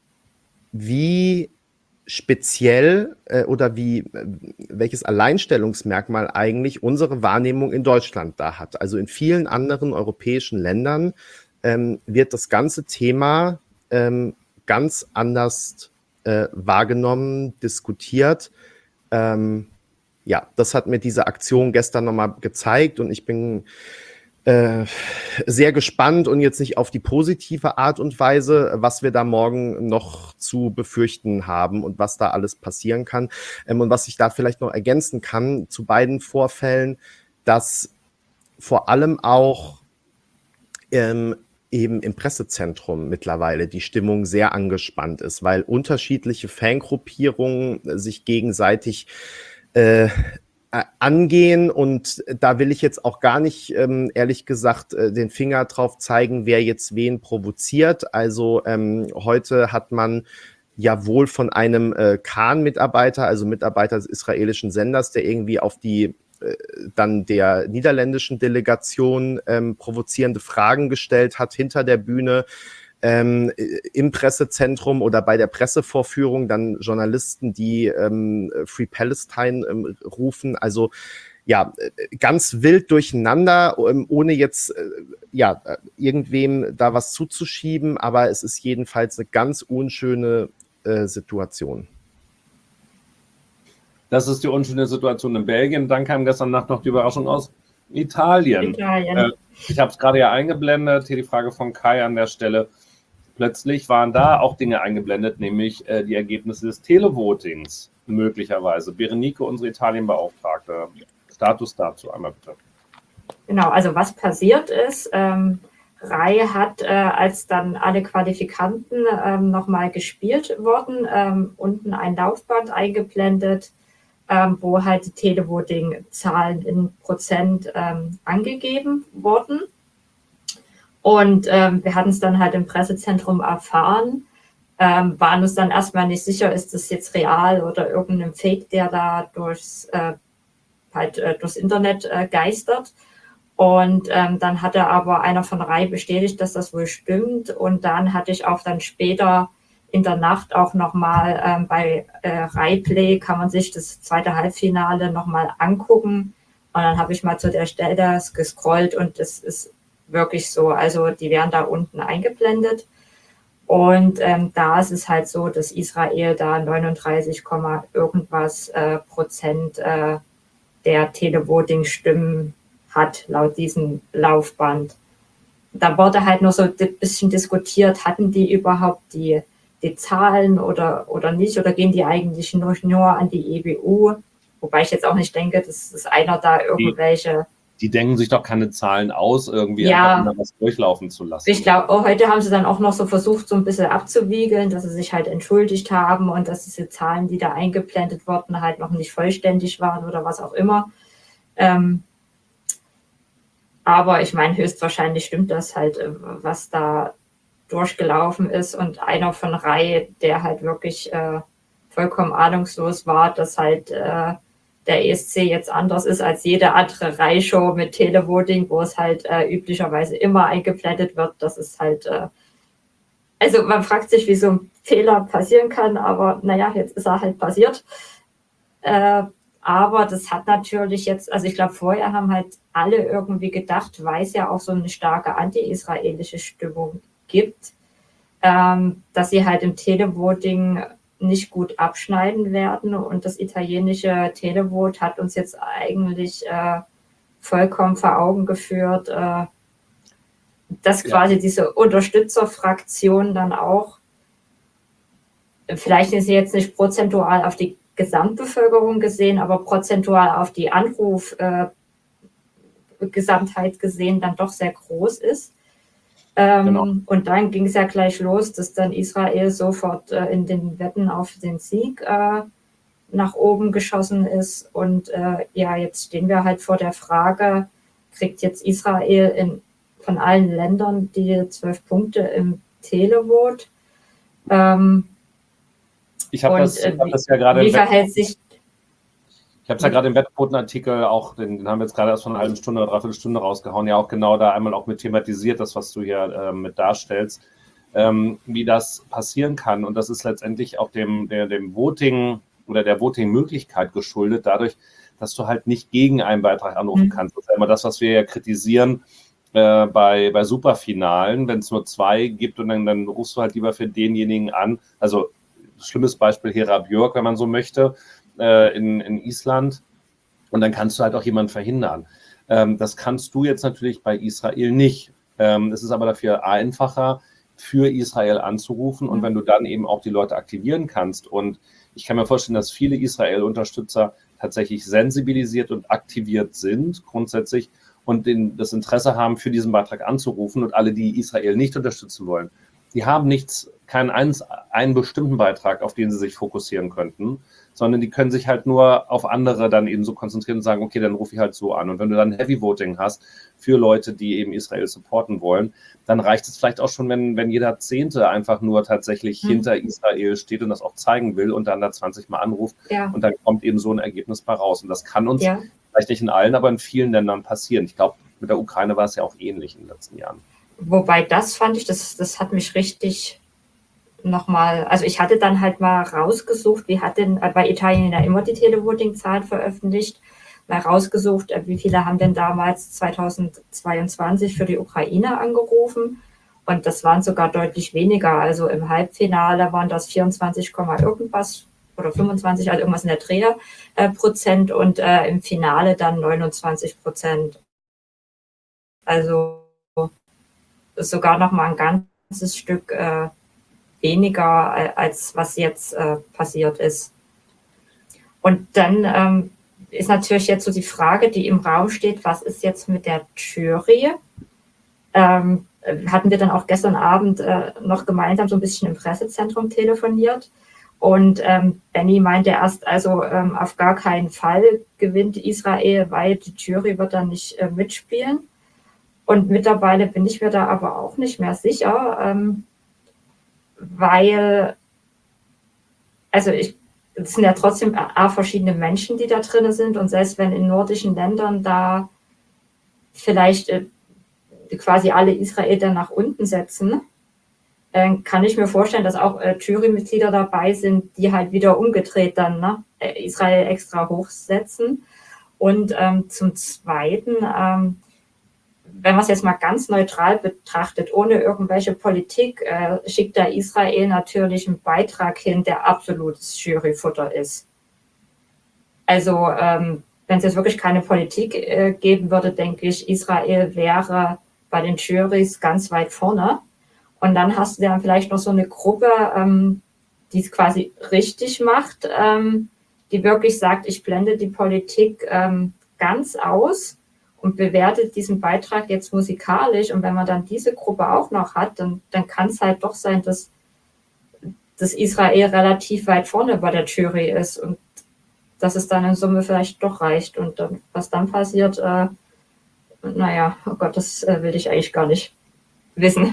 wie speziell äh, oder wie äh, welches Alleinstellungsmerkmal eigentlich unsere Wahrnehmung in Deutschland da hat. Also in vielen anderen europäischen Ländern ähm, wird das ganze Thema ähm, ganz anders äh, wahrgenommen, diskutiert. Ähm, Ja, das hat mir diese Aktion gestern nochmal gezeigt und ich bin äh, sehr gespannt und jetzt nicht auf die positive Art und Weise, was wir da morgen noch zu befürchten haben und was da alles passieren kann. Ähm, und was ich da vielleicht noch ergänzen kann zu beiden Vorfällen, dass vor allem auch ähm, eben im Pressezentrum mittlerweile die Stimmung sehr angespannt ist, weil unterschiedliche Fangruppierungen sich gegenseitig Äh, angehen und da will ich jetzt auch gar nicht, ähm, ehrlich gesagt, äh, den Finger drauf zeigen, wer jetzt wen provoziert. Also ähm, heute hat man ja wohl von einem äh, Khan-Mitarbeiter, also Mitarbeiter des israelischen Senders, der irgendwie auf die äh, dann der niederländischen Delegation ähm, provozierende Fragen gestellt hat hinter der Bühne, Ähm, im Pressezentrum oder bei der Pressevorführung dann Journalisten, die ähm, Free Palestine ähm, rufen. Also ja, ganz wild durcheinander, ähm, ohne jetzt äh, ja, irgendwem da was zuzuschieben, aber es ist jedenfalls eine ganz unschöne äh, Situation. Das ist die unschöne Situation in Belgien. Dann kam gestern Nacht noch die Überraschung aus Italien. Italien. Äh, ich habe es gerade ja eingeblendet, hier die Frage von Kai an der Stelle. Plötzlich waren da auch Dinge eingeblendet, nämlich äh, die Ergebnisse des Televotings möglicherweise. Berenike, unsere Italienbeauftragte, Status dazu einmal bitte. Genau, also was passiert ist, ähm, Rai hat, äh, als dann alle Qualifikanten ähm, nochmal gespielt wurden, ähm, unten ein Laufband eingeblendet, ähm, wo halt die Televoting-Zahlen in Prozent ähm, angegeben wurden. Und ähm, wir hatten es dann halt im Pressezentrum erfahren, ähm, waren uns dann erstmal nicht sicher, ist das jetzt real oder irgendein Fake, der da durchs, äh, halt, äh, durchs Internet äh, geistert. Und ähm, dann hatte aber einer von Rai bestätigt, dass das wohl stimmt. Und dann hatte ich auch dann später in der Nacht auch nochmal ähm, bei äh, Rai Play kann man sich das zweite Halbfinale nochmal angucken. Und dann habe ich mal zu der Stelle gescrollt und es ist wirklich so. Also die werden da unten eingeblendet. Und ähm, da ist es halt so, dass Israel da neununddreißig, irgendwas äh, Prozent äh, der Televoting-Stimmen hat, laut diesem Laufband. Da wurde halt nur so ein bisschen diskutiert, hatten die überhaupt die, die Zahlen oder, oder nicht, oder gehen die eigentlich nur, nur an die E B U? wobei ich jetzt auch nicht denke, dass, dass einer da irgendwelche... Die denken sich doch keine Zahlen aus, irgendwie ja, einfach was durchlaufen zu lassen. Ich glaube, oh, heute haben sie dann auch noch so versucht, so ein bisschen abzuwiegeln, dass sie sich halt entschuldigt haben und dass diese Zahlen, die da eingeblendet wurden, halt noch nicht vollständig waren oder was auch immer. Ähm, aber ich meine, höchstwahrscheinlich stimmt das halt, was da durchgelaufen ist. Und einer von Reihe, der halt wirklich äh, vollkommen ahnungslos war, dass halt äh, der E S C jetzt anders ist als jede andere Reihshow mit Televoting, wo es halt äh, üblicherweise immer eingeblendet wird. Das ist halt, äh, also man fragt sich, wie so ein Fehler passieren kann, aber naja, jetzt ist er halt passiert. Äh, aber das hat natürlich jetzt, also ich glaube, vorher haben halt alle irgendwie gedacht, weil es ja auch so eine starke anti-israelische Stimmung gibt, ähm, dass sie halt im Televoting nicht gut abschneiden werden. Und das italienische Televote hat uns jetzt eigentlich äh, vollkommen vor Augen geführt, äh, dass quasi ja. diese Unterstützerfraktion dann auch, vielleicht ist sie jetzt nicht prozentual auf die Gesamtbevölkerung gesehen, aber prozentual auf die Anrufgesamtheit äh, gesehen dann doch sehr groß ist. Ähm, genau. Und dann ging es ja gleich los, dass dann Israel sofort äh, in den Wetten auf den Sieg äh, nach oben geschossen ist. Und äh, ja, jetzt stehen wir halt vor der Frage, kriegt jetzt Israel in, von allen Ländern die zwölf Punkte im Televote? Ähm, ich habe das, äh, hab das ja gerade... Wie verhält sich... Ich habe es ja gerade im Wettquotenartikel auch, den, den haben wir jetzt gerade erst von einer halben Stunde oder dreiviertel Stunde rausgehauen, ja auch genau da einmal auch mit thematisiert, das, was du hier äh, mit darstellst, ähm, wie das passieren kann. Und das ist letztendlich auch dem, der, dem Voting oder der Voting-Möglichkeit geschuldet, dadurch, dass du halt nicht gegen einen Beitrag anrufen mhm. kannst. Das ist ja immer das, was wir ja kritisieren äh, bei, bei Superfinalen, wenn es nur zwei gibt und dann, dann rufst du halt lieber für denjenigen an. Also schlimmes Beispiel Hera Björk, wenn man so möchte, In, in Island, und dann kannst du halt auch jemanden verhindern. Ähm, das kannst du jetzt natürlich bei Israel nicht. Ähm, es ist aber dafür einfacher, für Israel anzurufen, und wenn du dann eben auch die Leute aktivieren kannst, und ich kann mir vorstellen, dass viele Israel-Unterstützer tatsächlich sensibilisiert und aktiviert sind, grundsätzlich, und den, das Interesse haben, für diesen Beitrag anzurufen, und alle, die Israel nicht unterstützen wollen, die haben nichts, keinen eins, einen bestimmten Beitrag, auf den sie sich fokussieren könnten, sondern die können sich halt nur auf andere dann eben so konzentrieren und sagen, okay, dann rufe ich halt so an. Und wenn du dann Heavy Voting hast für Leute, die eben Israel supporten wollen, dann reicht es vielleicht auch schon, wenn, wenn jeder Zehnte einfach nur tatsächlich mhm. hinter Israel steht und das auch zeigen will und dann da zwanzig Mal anruft, ja. und dann kommt eben so ein Ergebnis bei raus. Und das kann uns ja. vielleicht nicht in allen, aber in vielen Ländern passieren. Ich glaube, mit der Ukraine war es ja auch ähnlich in den letzten Jahren. Wobei das fand ich, das, das hat mich richtig nochmal, also ich hatte dann halt mal rausgesucht, wie hat denn, bei Italien ja immer die Televoting-Zahlen veröffentlicht, mal rausgesucht, wie viele haben denn damals zweitausendzweiundzwanzig für die Ukraine angerufen, und das waren sogar deutlich weniger, also im Halbfinale waren das vierundzwanzig, irgendwas oder fünfundzwanzig, also irgendwas in der Dreh äh, Prozent, und äh, im Finale dann neunundzwanzig Prozent. Also sogar noch mal ein ganzes Stück äh, weniger, als was jetzt äh, passiert ist. Und dann ähm, ist natürlich jetzt so die Frage, die im Raum steht, was ist jetzt mit der Jury? Ähm, hatten wir dann auch gestern Abend äh, noch gemeinsam so ein bisschen im Pressezentrum telefoniert. Und ähm, Benny meinte erst, also ähm, auf gar keinen Fall gewinnt Israel, weil die Jury wird dann nicht äh, mitspielen. Und mittlerweile bin ich mir da aber auch nicht mehr sicher, ähm, weil, also ich, es sind ja trotzdem A, verschiedene Menschen, die da drin sind, und selbst wenn in nordischen Ländern da vielleicht äh, quasi alle Israeler nach unten setzen, äh, kann ich mir vorstellen, dass auch äh, Jurymitglieder dabei sind, die halt wieder umgedreht dann ne, Israel extra hochsetzen. Und ähm, zum Zweiten, ähm, wenn man es jetzt mal ganz neutral betrachtet, ohne irgendwelche Politik, äh, schickt da Israel natürlich einen Beitrag hin, der absolutes Juryfutter ist. Also ähm, wenn es jetzt wirklich keine Politik äh, geben würde, denke ich, Israel wäre bei den Jurys ganz weit vorne. Und dann hast du dann vielleicht noch so eine Gruppe, ähm, die es quasi richtig macht, ähm, die wirklich sagt, ich blende die Politik ähm, ganz aus und bewertet diesen Beitrag jetzt musikalisch. Und wenn man dann diese Gruppe auch noch hat, dann, dann kann es halt doch sein, dass, dass Israel relativ weit vorne bei der Jury ist und dass es dann in Summe vielleicht doch reicht. Und dann, was dann passiert, äh, naja, oh Gott, das äh, will ich eigentlich gar nicht wissen.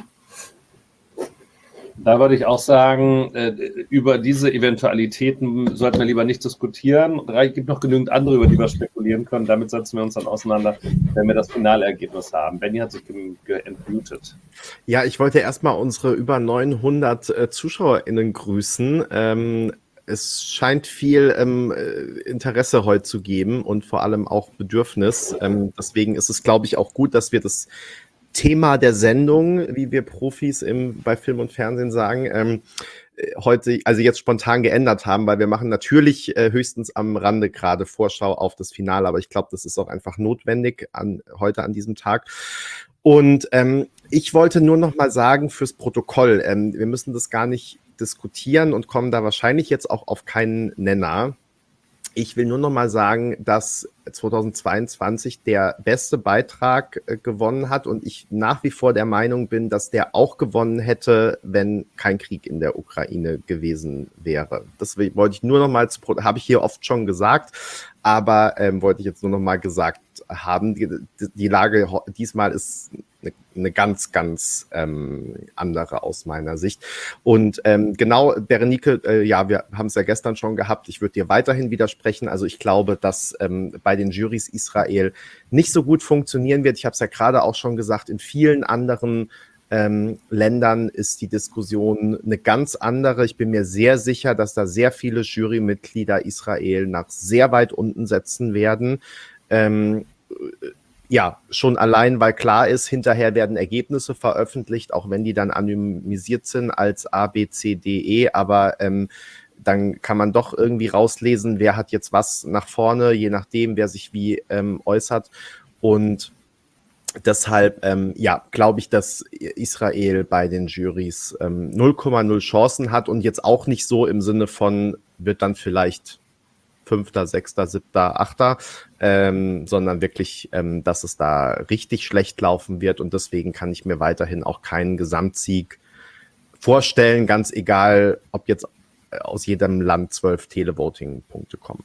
Da würde ich auch sagen, äh, über diese Eventualitäten sollten wir lieber nicht diskutieren. Es gibt noch genügend andere, über die wir spekulieren können. Damit setzen wir uns dann auseinander, wenn wir das finale Ergebnis haben. Benny hat sich entmutet. Ja, ich wollte erstmal unsere über neunhundert äh, ZuschauerInnen grüßen. Ähm, es scheint viel ähm, Interesse heute zu geben und vor allem auch Bedürfnis. Ähm, deswegen ist es, glaube ich, auch gut, dass wir das Thema der Sendung, wie wir Profis im, bei Film und Fernsehen sagen, ähm, heute, also jetzt spontan geändert haben, weil wir machen natürlich äh, höchstens am Rande gerade Vorschau auf das Finale, aber ich glaube, das ist auch einfach notwendig an, heute an diesem Tag. Und ähm, ich wollte nur noch mal sagen fürs Protokoll, ähm, wir müssen das gar nicht diskutieren und kommen da wahrscheinlich jetzt auch auf keinen Nenner. Ich will nur noch mal sagen, dass zweitausendzweiundzwanzig der beste Beitrag äh, gewonnen hat und ich nach wie vor der Meinung bin, dass der auch gewonnen hätte, wenn kein Krieg in der Ukraine gewesen wäre. Das wollte ich nur noch mal, habe ich hier oft schon gesagt, aber ähm, wollte ich jetzt nur noch mal gesagt haben. Die, die Lage diesmal ist eine, eine ganz, ganz ähm, andere aus meiner Sicht. Und ähm, genau, Berenike, äh, ja, wir haben es ja gestern schon gehabt. Ich würde dir weiterhin widersprechen. Also ich glaube, dass ähm, bei den Jurys Israel nicht so gut funktionieren wird. Ich habe es ja gerade auch schon gesagt, in vielen anderen ähm, Ländern ist die Diskussion eine ganz andere. Ich bin mir sehr sicher, dass da sehr viele Jurymitglieder Israel nach sehr weit unten setzen werden. Ähm, ja, schon allein, weil klar ist, hinterher werden Ergebnisse veröffentlicht, auch wenn die dann anonymisiert sind als A, B, C, D, E, aber ähm, dann kann man doch irgendwie rauslesen, wer hat jetzt was nach vorne, je nachdem, wer sich wie ähm, äußert. Und deshalb, ähm, ja, glaube ich, dass Israel bei den Jurys ähm, null Komma null Chancen hat und jetzt auch nicht so im Sinne von, wird dann vielleicht Fünfter, Sechster, Siebter, Achter, ähm, sondern wirklich, ähm, dass es da richtig schlecht laufen wird und deswegen kann ich mir weiterhin auch keinen Gesamtsieg vorstellen, ganz egal, ob jetzt aus jedem Land zwölf Televoting-Punkte kommen.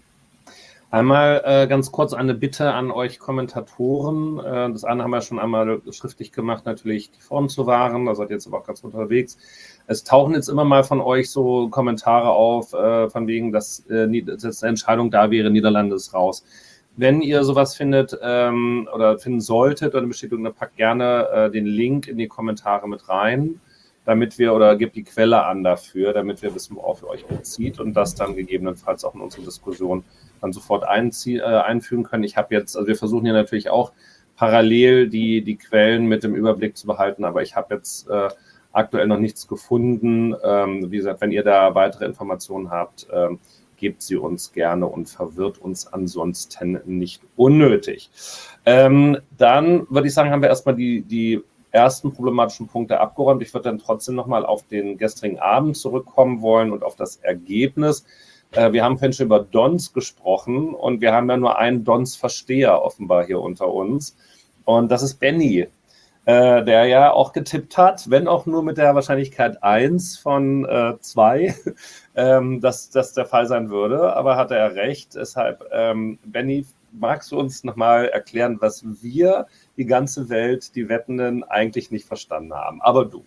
Einmal äh, ganz kurz eine Bitte an euch Kommentatoren. Äh, das eine haben wir schon einmal schriftlich gemacht, natürlich die Form zu wahren. Da seid ihr jetzt aber auch ganz unterwegs. Es tauchen jetzt immer mal von euch so Kommentare auf, äh, von wegen, dass äh, jetzt eine Entscheidung da wäre, Niederlande ist raus. Wenn ihr sowas findet ähm, oder finden solltet oder eine Bestätigung, dann packt gerne äh, den Link in die Kommentare mit rein, damit wir, oder gebt die Quelle an dafür, damit wir wissen, worauf ihr euch bezieht und das dann gegebenenfalls auch in unsere Diskussion dann sofort einzie- äh, einfügen können. Ich habe jetzt, also wir versuchen hier natürlich auch parallel die, die Quellen mit dem Überblick zu behalten, aber ich habe jetzt äh, aktuell noch nichts gefunden. Ähm, wie gesagt, wenn ihr da weitere Informationen habt, ähm, gebt sie uns gerne und verwirrt uns ansonsten nicht unnötig. Ähm, dann würde ich sagen, haben wir erstmal die, die ersten problematischen Punkte abgeräumt. Ich würde dann trotzdem nochmal auf den gestrigen Abend zurückkommen wollen und auf das Ergebnis. Wir haben vorhin schon über Dons gesprochen und wir haben ja nur einen Dons-Versteher offenbar hier unter uns. Und das ist Benny, äh, der ja auch getippt hat, wenn auch nur mit der Wahrscheinlichkeit eins von zwei, ähm, dass das der Fall sein würde. Aber hatte er recht. Deshalb, ähm, Benny, magst du uns nochmal erklären, was wir, die ganze Welt, die Wettenden, eigentlich nicht verstanden haben? Aber du.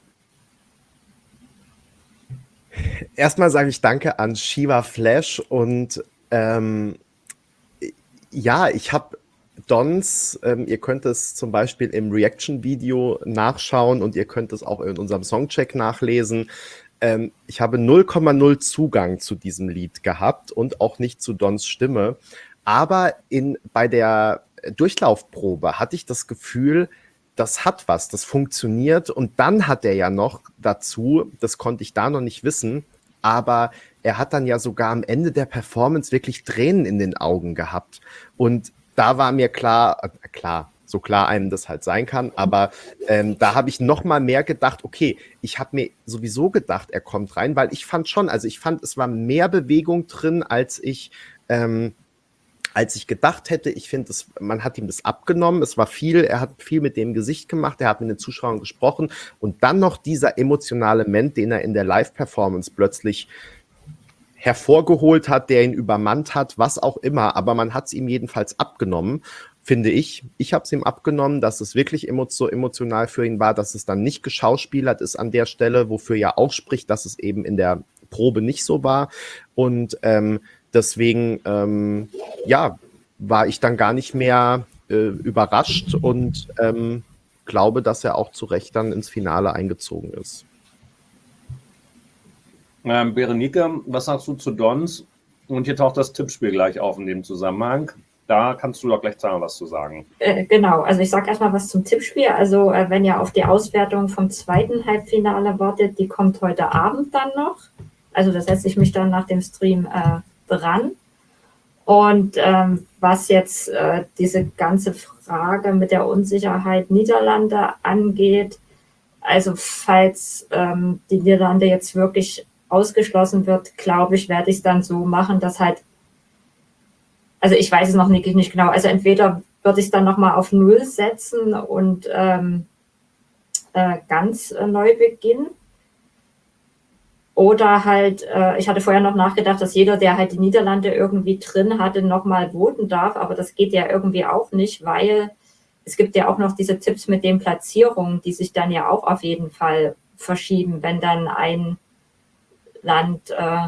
Erstmal sage ich Danke an Shiva Flash und ähm, ja, ich habe Dons, ähm, ihr könnt es zum Beispiel im Reaction-Video nachschauen und ihr könnt es auch in unserem Songcheck nachlesen. Ähm, ich habe null Komma null Zugang zu diesem Lied gehabt und auch nicht zu Dons Stimme, aber in, bei der Durchlaufprobe hatte ich das Gefühl, das hat was, das funktioniert und dann hat er ja noch dazu, das konnte ich da noch nicht wissen, aber er hat dann ja sogar am Ende der Performance wirklich Tränen in den Augen gehabt und da war mir klar, äh, klar, so klar einem das halt sein kann. Aber ähm, da habe ich noch mal mehr gedacht, okay, ich habe mir sowieso gedacht, er kommt rein, weil ich fand schon, also ich fand, es war mehr Bewegung drin, als ich ähm, als ich gedacht hätte. Ich finde, man hat ihm das abgenommen. Es war viel, er hat viel mit dem Gesicht gemacht, er hat mit den Zuschauern gesprochen und dann noch dieser emotionale Moment, den er in der Live-Performance plötzlich hervorgeholt hat, der ihn übermannt hat, was auch immer, aber man hat es ihm jedenfalls abgenommen, finde ich. Ich habe es ihm abgenommen, dass es wirklich emo- so emotional für ihn war, dass es dann nicht geschauspielert ist an der Stelle, wofür ja auch spricht, dass es eben in der Probe nicht so war. Und ähm, deswegen, ähm, ja, war ich dann gar nicht mehr äh, überrascht und ähm, glaube, dass er auch zu Recht dann ins Finale eingezogen ist. Ähm, Berenike, was sagst du zu Dons? Und hier taucht das Tippspiel gleich auf in dem Zusammenhang. Da kannst du doch gleich sagen, was zu sagen. Äh, genau, also ich sage erstmal was zum Tippspiel. Also äh, wenn ihr auf die Auswertung vom zweiten Halbfinale wartet, die kommt heute Abend dann noch. Also da setze ich mich dann nach dem Stream äh, dran. Und ähm, was jetzt äh, diese ganze Frage mit der Unsicherheit Niederlande angeht, also falls ähm, die Niederlande jetzt wirklich ausgeschlossen wird, glaube ich, werde ich es dann so machen, dass halt, also ich weiß es noch nicht, nicht genau, also entweder würde ich es dann nochmal auf Null setzen und ähm, äh, ganz äh, neu beginnen. Oder halt, äh, ich hatte vorher noch nachgedacht, dass jeder, der halt die Niederlande irgendwie drin hatte, nochmal voten darf, aber das geht ja irgendwie auch nicht, weil es gibt ja auch noch diese Tipps mit den Platzierungen, die sich dann ja auch auf jeden Fall verschieben, wenn dann ein Land äh,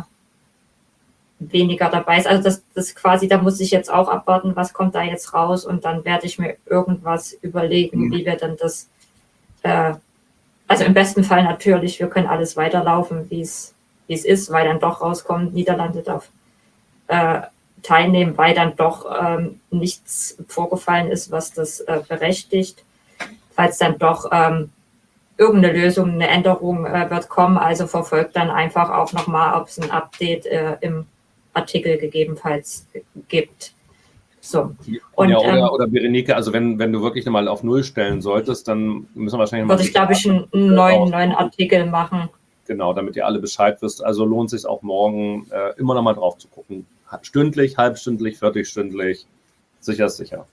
weniger dabei ist. Also das, das quasi, da muss ich jetzt auch abwarten, was kommt da jetzt raus und dann werde ich mir irgendwas überlegen, wie wir dann das, äh, also im besten Fall natürlich, wir können alles weiterlaufen, wie es wie es ist, weil dann doch rauskommt, Niederlande darf äh, teilnehmen, weil dann doch ähm, nichts vorgefallen ist, was das äh, berechtigt. Falls dann doch ähm, irgendeine Lösung, eine Änderung äh, wird kommen, also verfolgt dann einfach auch nochmal, ob es ein Update äh, im Artikel gegebenenfalls gibt. So. Und, ja, oder, ähm, oder Berenike, also wenn, wenn du wirklich nochmal auf Null stellen solltest, dann müssen wir wahrscheinlich mal... Würde ich, glaube ich, einen neuen, neuen Artikel machen. Genau, damit ihr alle Bescheid wisst. Also lohnt es sich auch morgen äh, immer nochmal drauf zu gucken. Stündlich, halbstündlich, viertelstündlich. Sicher ist sicher.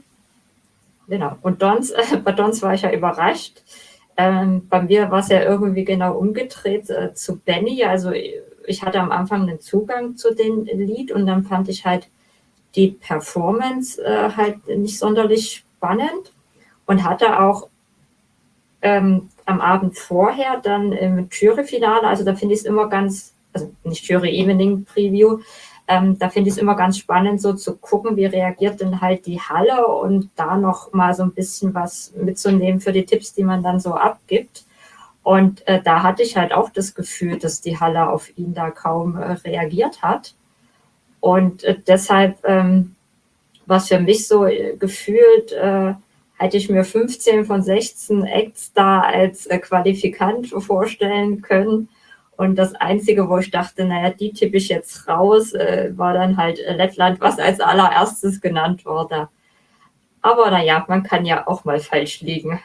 Genau. Und Dons, äh, bei Dons war ich ja überrascht. Ähm, bei mir war es ja irgendwie genau umgedreht äh, zu Benny. Also ich hatte am Anfang einen Zugang zu dem Lied und dann fand ich halt die Performance äh, halt nicht sonderlich spannend und hatte auch ähm, am Abend vorher dann im Juryfinale, also da finde ich es immer ganz, also nicht Jury Evening Preview, ähm, da finde ich es immer ganz spannend, so zu gucken, wie reagiert denn halt die Halle und da noch mal so ein bisschen was mitzunehmen für die Tipps, die man dann so abgibt. Und äh, da hatte ich halt auch das Gefühl, dass die Halle auf ihn da kaum äh, reagiert hat. Und äh, deshalb, ähm, was für mich so äh, gefühlt, äh, hätte ich mir fünfzehn von sechzehn Acts da als äh, Qualifikant vorstellen können. Und das Einzige, wo ich dachte, naja, die tippe ich jetzt raus, äh, war dann halt äh, Lettland, was als allererstes genannt wurde. Aber naja, man kann ja auch mal falsch liegen.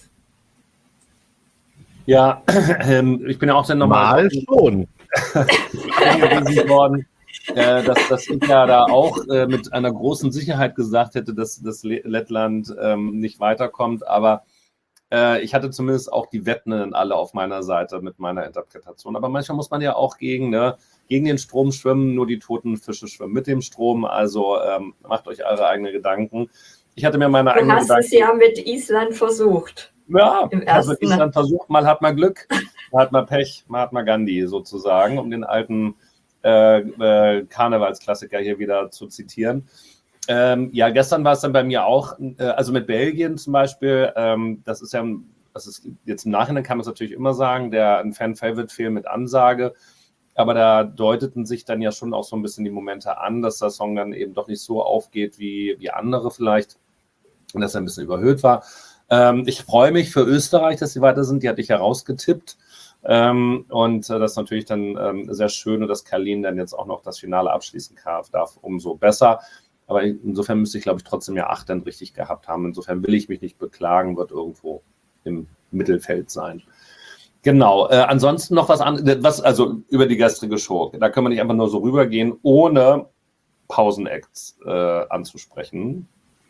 Ja, ähm, ich bin ja auch dann nochmal... Mal schon. worden, äh, dass, dass ich ja da auch äh, mit einer großen Sicherheit gesagt hätte, dass, dass Lettland ähm, nicht weiterkommt, aber äh, ich hatte zumindest auch die Wetten alle auf meiner Seite mit meiner Interpretation. Aber manchmal muss man ja auch gegen, ne, gegen den Strom schwimmen, nur die toten Fische schwimmen mit dem Strom, also ähm, macht euch eure eigenen Gedanken. Ich hatte mir meine Du eigenen hast Gedanken... es ja mit Island versucht. Ja, Im also ersten. Island versucht, mal hat man Glück, mal hat man Pech, mal hat man Gandhi sozusagen, um den alten äh, äh, Karnevalsklassiker hier wieder zu zitieren. Ähm, ja, gestern war es dann bei mir auch, äh, also mit Belgien zum Beispiel, ähm, das ist ja, das ist jetzt im Nachhinein kann man es natürlich immer sagen, der ein Fan-Favorite-Film mit Ansage, aber da deuteten sich dann ja schon auch so ein bisschen die Momente an, dass der Song dann eben doch nicht so aufgeht wie, wie andere vielleicht und dass er ein bisschen überhöht war. Ähm, ich freue mich für Österreich, dass sie weiter sind. Die hatte ich herausgetippt. Ähm, und äh, das ist natürlich dann ähm, sehr schön, dass Kalin dann jetzt auch noch das Finale abschließen darf, umso besser. Aber insofern müsste ich, glaube ich, trotzdem ja acht dann richtig gehabt haben. Insofern will ich mich nicht beklagen, wird irgendwo im Mittelfeld sein. Genau, äh, ansonsten noch was anderes, was, also über die gestrige Show. Da können wir nicht einfach nur so rübergehen, ohne Pausenacts äh, anzusprechen.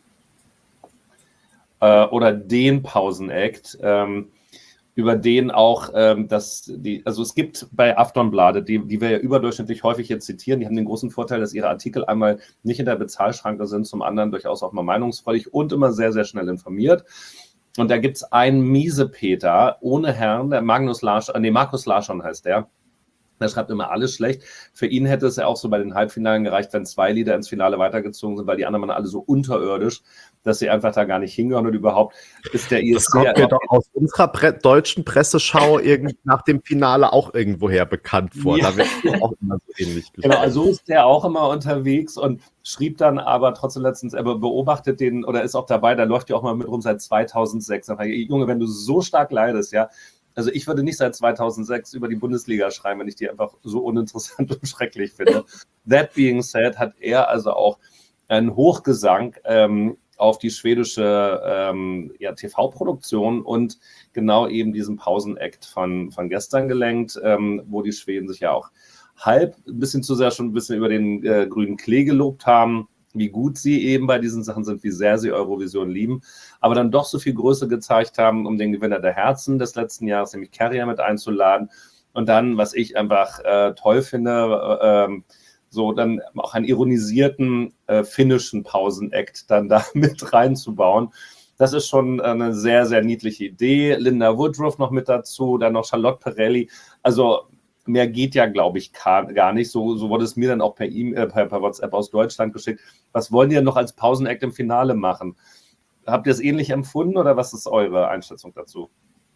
Äh, oder den Pausenact, ähm, über den auch, ähm, dass die, also es gibt bei Aftonbladet, die, die wir ja überdurchschnittlich häufig jetzt zitieren, die haben den großen Vorteil, dass ihre Artikel einmal nicht in der Bezahlschranke sind, zum anderen durchaus auch mal meinungsfreudig und immer sehr, sehr schnell informiert. Und da gibt es einen Miesepeter ohne Herrn, der Magnus Larsson, nee, Markus Larsson heißt der. Der schreibt immer alles schlecht. Für ihn hätte es ja auch so bei den Halbfinalen gereicht, wenn zwei Lieder ins Finale weitergezogen sind, weil die anderen waren alle so unterirdisch, dass sie einfach da gar nicht hingehören und überhaupt ist der I S C. Das kommt mir doch aus unserer Pre- deutschen Presseschau irgendwie nach dem Finale auch irgendwoher bekannt vor. Ja. Da wird auch immer so ähnlich Genau, geschrieben. so ist der auch immer unterwegs und schrieb dann aber trotzdem letztens, er beobachtet den oder ist auch dabei, da läuft ja auch mal mit rum seit zweitausendsechs. Dann frage ich, Junge, wenn du so stark leidest, ja, also ich würde nicht seit zweitausendsechs über die Bundesliga schreiben, wenn ich die einfach so uninteressant und schrecklich finde. That being said, hat er also auch einen Hochgesang ähm, auf die schwedische ähm, ja, T V-Produktion und genau eben diesen Pausenakt von, von gestern gelenkt, ähm, wo die Schweden sich ja auch halb, ein bisschen zu sehr schon ein bisschen über den äh, grünen Klee gelobt haben, wie gut sie eben bei diesen Sachen sind, wie sehr sie Eurovision lieben, aber dann doch so viel Größe gezeigt haben, um den Gewinner der Herzen des letzten Jahres, nämlich Kärja, mit einzuladen. Und dann, was ich einfach äh, toll finde, äh, äh, so dann auch einen ironisierten äh, finnischen Pausenakt dann da mit reinzubauen. Das ist schon eine sehr, sehr niedliche Idee. Linda Woodruff noch mit dazu, dann noch Charlotte Perrelli. Also mehr geht ja, glaube ich, gar nicht. So, so wurde es mir dann auch per, e äh, per, per WhatsApp aus Deutschland geschickt. Was wollen die denn noch als Pausenakt im Finale machen? Habt ihr es ähnlich empfunden oder was ist eure Einschätzung dazu?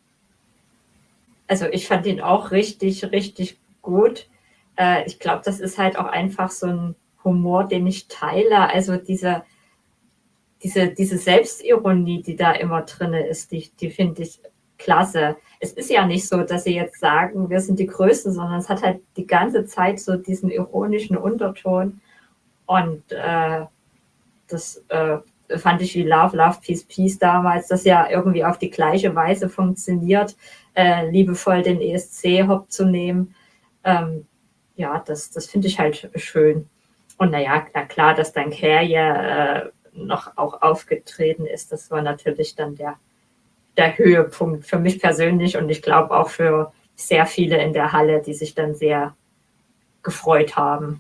Also ich fand ihn auch richtig, richtig gut. Äh, ich glaube, das ist halt auch einfach so ein Humor, den ich teile. Also diese, diese, diese Selbstironie, die da immer drin ist, die, die finde ich klasse. Es ist ja nicht so, dass sie jetzt sagen, wir sind die Größten, sondern es hat halt die ganze Zeit so diesen ironischen Unterton. Und äh, das äh, fand ich wie Love, Love, Peace, Peace damals, das ja irgendwie auf die gleiche Weise funktioniert, äh, liebevoll den E S C hopp zu nehmen. Ähm, ja, das, das finde ich halt schön. Und naja, na klar, dass dann Kärja äh, noch auch aufgetreten ist, das war natürlich dann der der Höhepunkt für mich persönlich und ich glaube auch für sehr viele in der Halle, die sich dann sehr gefreut haben.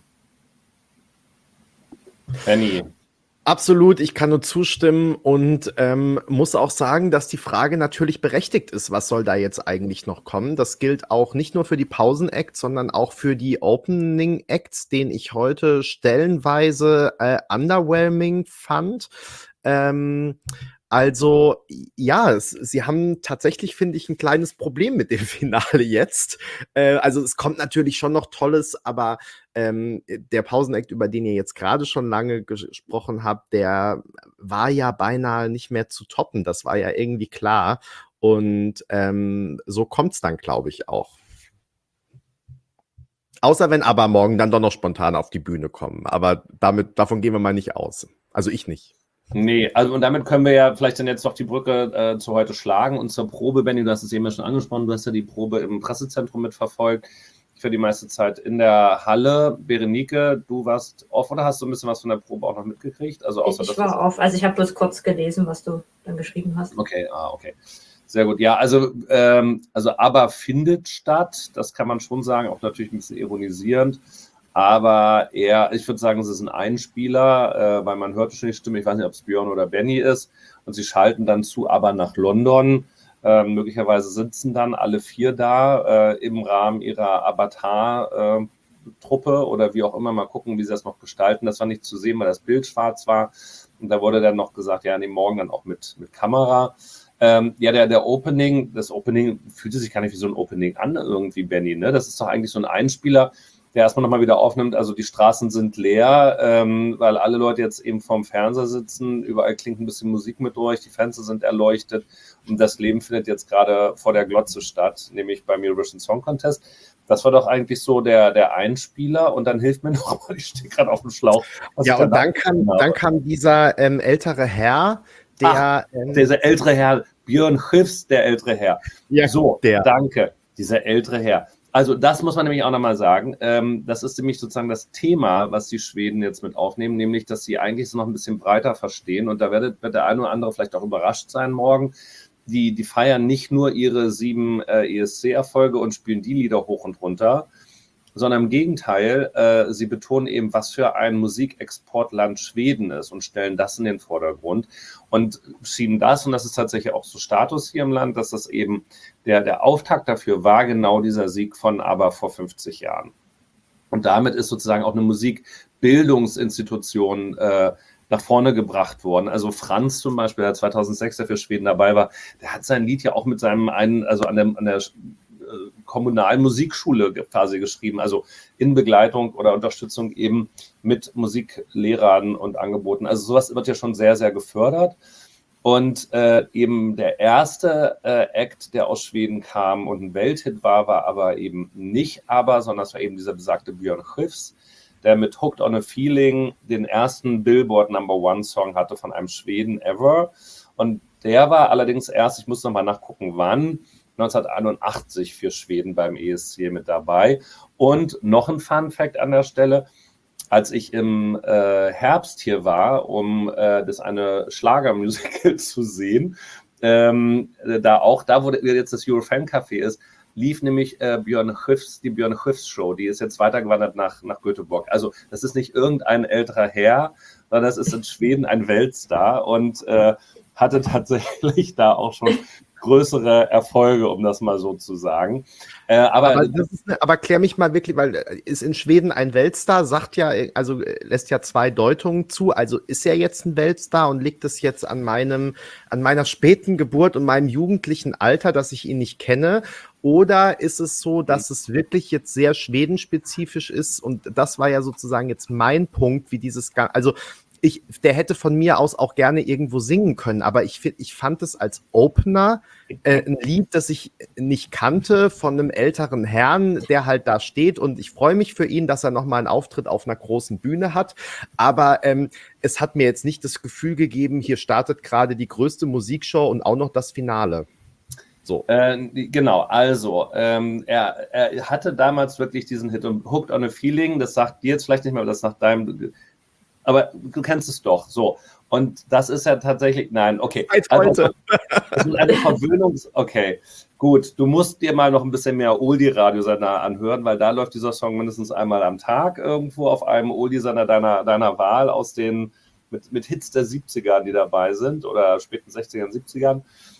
Benni. Absolut, ich kann nur zustimmen und ähm, muss auch sagen, dass die Frage natürlich berechtigt ist, was soll da jetzt eigentlich noch kommen. Das gilt auch nicht nur für die Pausen-Acts, sondern auch für die Opening-Acts, den ich heute stellenweise äh, underwhelming fand. Ähm, Also, ja, es, sie haben tatsächlich, finde ich, ein kleines Problem mit dem Finale jetzt. Äh, also, es kommt natürlich schon noch Tolles, aber ähm, der Pausenakt, über den ihr jetzt gerade schon lange ges- gesprochen habt, der war ja beinahe nicht mehr zu toppen. Das war ja irgendwie klar. Und ähm, so kommt's dann, glaube ich, auch. Außer wenn aber morgen dann doch noch spontan auf die Bühne kommen. Aber damit, davon gehen wir mal nicht aus. Also ich nicht. Nee, also und damit können wir ja vielleicht dann jetzt doch die Brücke äh, zu heute schlagen und zur Probe, Benni, du hast es eben ja schon angesprochen, du hast ja die Probe im Pressezentrum mitverfolgt, für die meiste Zeit in der Halle. Berenike, du warst off oder hast du ein bisschen was von der Probe auch noch mitgekriegt? Also außer Ich das, war off, also ich habe bloß kurz gelesen, was du dann geschrieben hast. Okay, ah, okay. Sehr gut. Ja, also, ähm, also aber findet statt, das kann man schon sagen, auch natürlich ein bisschen ironisierend. Aber eher, ich würde sagen, es ist ein Einspieler, äh, weil man hört schon die Stimme, ich weiß nicht, ob es Björn oder Benni ist. Und sie schalten dann zu, aber nach London. Äh, möglicherweise sitzen dann alle vier da äh, im Rahmen ihrer Avatar-Truppe äh, oder wie auch immer. Mal gucken, wie sie das noch gestalten. Das war nicht zu sehen, weil das Bild schwarz war. Und da wurde dann noch gesagt, ja, nee, morgen dann auch mit, mit Kamera. Ähm, ja, der, der Opening, das Opening fühlte sich gar nicht wie so ein Opening an irgendwie, Benni, ne? Das ist doch eigentlich so ein Einspieler, der erstmal nochmal wieder aufnimmt. Also die Straßen sind leer, ähm, weil alle Leute jetzt eben vorm Fernseher sitzen. Überall klingt ein bisschen Musik mit durch, die Fenster sind erleuchtet und das Leben findet jetzt gerade vor der Glotze statt, nämlich beim Eurovision Song Contest. Das war doch eigentlich so der, der Einspieler und dann hilft mir noch mal, ich stehe gerade auf dem Schlauch. Ja, und dann kam, dann kam dieser ähm, ältere Herr, der... Ach, ähm, dieser ältere Herr, Björn Skifs, der ältere Herr. Ja, so, der. Danke, dieser ältere Herr. Also das muss man nämlich auch nochmal sagen. Ähm, das ist nämlich sozusagen das Thema, was die Schweden jetzt mit aufnehmen, nämlich, dass sie eigentlich so noch ein bisschen breiter verstehen und da wird, wird der eine oder andere vielleicht auch überrascht sein morgen. Die, die feiern nicht nur ihre sieben äh, E S C-Erfolge und spielen die Lieder hoch und runter, sondern im Gegenteil, äh, sie betonen eben, was für ein Musikexportland Schweden ist und stellen das in den Vordergrund und schieben das, und das ist tatsächlich auch so Status hier im Land, dass das eben der, der Auftakt dafür war, genau dieser Sieg von ABBA vor fünfzig Jahren. Und damit ist sozusagen auch eine Musikbildungsinstitution äh, nach vorne gebracht worden. Also Franz zum Beispiel, der zweitausendsechs der für Schweden dabei war, der hat sein Lied ja auch mit seinem einen, also an der, an der kommunalen Musikschule quasi geschrieben, also in Begleitung oder Unterstützung eben mit Musiklehrern und Angeboten. Also sowas wird ja schon sehr, sehr gefördert. Und äh, eben der erste äh, Act, der aus Schweden kam und ein Welthit war, war aber eben nicht ABBA, sondern das war eben dieser besagte Björn Skifs, der mit Hooked on a Feeling den ersten Billboard Number One Song hatte von einem Schweden ever. Und der war allerdings erst, ich muss nochmal nachgucken, wann, neunzehnhunderteinundachtzig für Schweden beim E S C mit dabei. Und noch ein Fun Fact an der Stelle: Als ich im äh, Herbst hier war, um äh, das eine Schlagermusical zu sehen, ähm, da auch, da wo jetzt das Eurofan Café ist, lief nämlich äh, Björn Skifs, die Björn Skifs Show, die ist jetzt weitergewandert nach, nach Göteborg. Also das ist nicht irgendein älterer Herr, sondern das ist in Schweden ein Weltstar und äh, hatte tatsächlich da auch schon größere Erfolge, um das mal so zu sagen. Äh, aber, aber, das ist eine, aber klär mich mal wirklich, weil ist in Schweden ein Weltstar, sagt ja, also lässt ja zwei Deutungen zu. Also ist er jetzt ein Weltstar und liegt es jetzt an meinem, an meiner späten Geburt und meinem jugendlichen Alter, dass ich ihn nicht kenne? Oder ist es so, dass es wirklich jetzt sehr schwedenspezifisch ist? Und das war ja sozusagen jetzt mein Punkt, wie dieses, also Ich, der hätte von mir aus auch gerne irgendwo singen können, aber ich, ich fand es als Opener äh, ein Lied, das ich nicht kannte, von einem älteren Herrn, der halt da steht, und ich freue mich für ihn, dass er nochmal einen Auftritt auf einer großen Bühne hat, aber ähm, es hat mir jetzt nicht das Gefühl gegeben, hier startet gerade die größte Musikshow und auch noch das Finale. So. Äh, genau, also ähm, er, er hatte damals wirklich diesen Hit und Hooked on a Feeling, das sagt dir jetzt vielleicht nicht mehr, aber das nach deinem... Aber du kennst es doch, so. Und das ist ja tatsächlich, nein, okay. Als also, heute. Das ist eine Verwöhnungs-, okay, gut. Du musst dir mal noch ein bisschen mehr Oldie-Radiosender anhören, weil da läuft dieser Song mindestens einmal am Tag irgendwo auf einem Oldie-Sender deiner, deiner Wahl aus den, mit, mit Hits der siebziger, die dabei sind, oder späten sechzigern, siebzigern.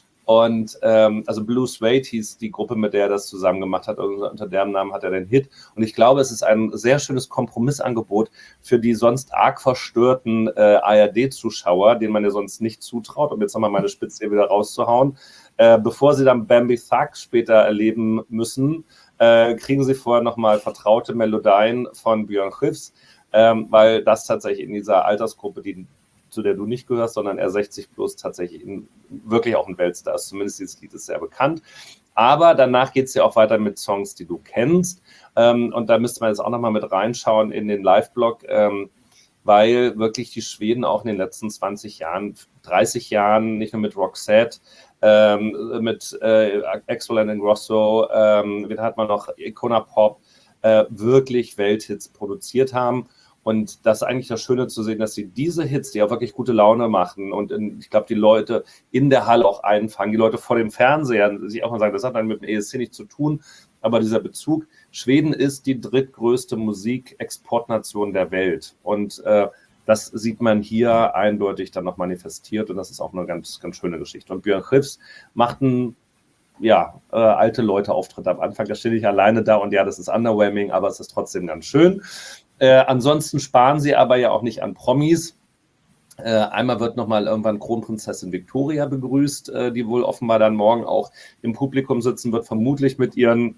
Und ähm, also Blue Suede hieß die Gruppe, mit der er das zusammen gemacht hat. Und unter deren Namen hat er den Hit. Und ich glaube, es ist ein sehr schönes Kompromissangebot für die sonst arg verstörten äh, A R D-Zuschauer, denen man ja sonst nicht zutraut, um jetzt nochmal meine Spitze hier wieder rauszuhauen. Äh, bevor sie dann Bambi Thug später erleben müssen, äh, kriegen sie vorher nochmal vertraute Melodien von Björn Skifs, ähm, weil das tatsächlich in dieser Altersgruppe, die zu der du nicht gehörst, sondern R sechzig plus tatsächlich in, wirklich auch ein Weltstar ist. Zumindest dieses Lied ist sehr bekannt. Aber danach geht es ja auch weiter mit Songs, die du kennst. Ähm, und da müsste man jetzt auch nochmal mit reinschauen in den Live-Blog, ähm, weil wirklich die Schweden auch in den letzten zwanzig Jahren, dreißig Jahren, nicht nur mit Roxette, ähm, mit äh, Axel and Ingrosso, ähm, wen hat man noch, Icona Pop, äh, wirklich Welthits produziert haben. Und das ist eigentlich das Schöne zu sehen, dass sie diese Hits, die auch wirklich gute Laune machen und in, ich glaube, die Leute in der Halle auch einfangen, die Leute vor dem Fernseher, sich auch mal sagen, das hat dann mit dem E S C nichts zu tun, aber dieser Bezug, Schweden ist die drittgrößte Musikexportnation der Welt und äh, das sieht man hier eindeutig dann noch manifestiert und das ist auch eine ganz, ganz schöne Geschichte. Und Björn Skifs macht einen, ja, äh, alte Leute-Auftritt am Anfang, da stehe ich alleine da und ja, das ist underwhelming, aber es ist trotzdem ganz schön. Äh, ansonsten sparen sie aber ja auch nicht an Promis. Äh, einmal wird nochmal irgendwann Kronprinzessin Victoria begrüßt, äh, die wohl offenbar dann morgen auch im Publikum sitzen wird, vermutlich mit ihren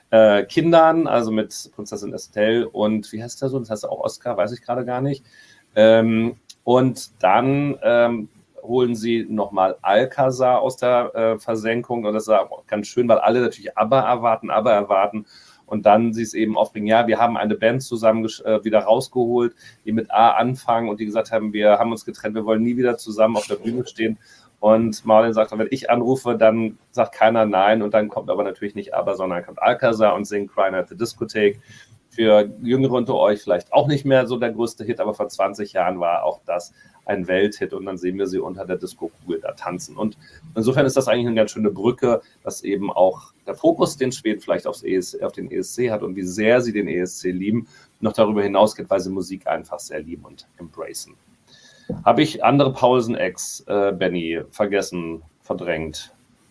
äh, Kindern, also mit Prinzessin Estelle und wie heißt der so? Das heißt auch Oscar, weiß ich gerade gar nicht. Ähm, und dann ähm, holen sie nochmal Alcazar aus der äh, Versenkung und das ist auch ganz schön, weil alle natürlich aber erwarten, aber erwarten und dann sie es eben aufbringen, ja, wir haben eine Band zusammen äh, wieder rausgeholt, die mit A anfangen und die gesagt haben, wir haben uns getrennt, wir wollen nie wieder zusammen auf der Bühne stehen und Marlene sagt, wenn ich anrufe, dann sagt keiner nein und dann kommt aber natürlich nicht aber, sondern kommt Alcazar und singt Crying at the Discotheque. Für Jüngere unter euch vielleicht auch nicht mehr so der größte Hit, aber vor zwanzig Jahren war auch das ein Welthit und dann sehen wir sie unter der Disco-Kugel da tanzen. Und insofern ist das eigentlich eine ganz schöne Brücke, dass eben auch der Fokus, den Schweden vielleicht aufs E S C, auf den E S C hat und wie sehr sie den E S C lieben, noch darüber hinausgeht, weil sie Musik einfach sehr lieben und embracen. Habe ich andere Paulsen-Ex, äh, Benny, vergessen, verdrängt?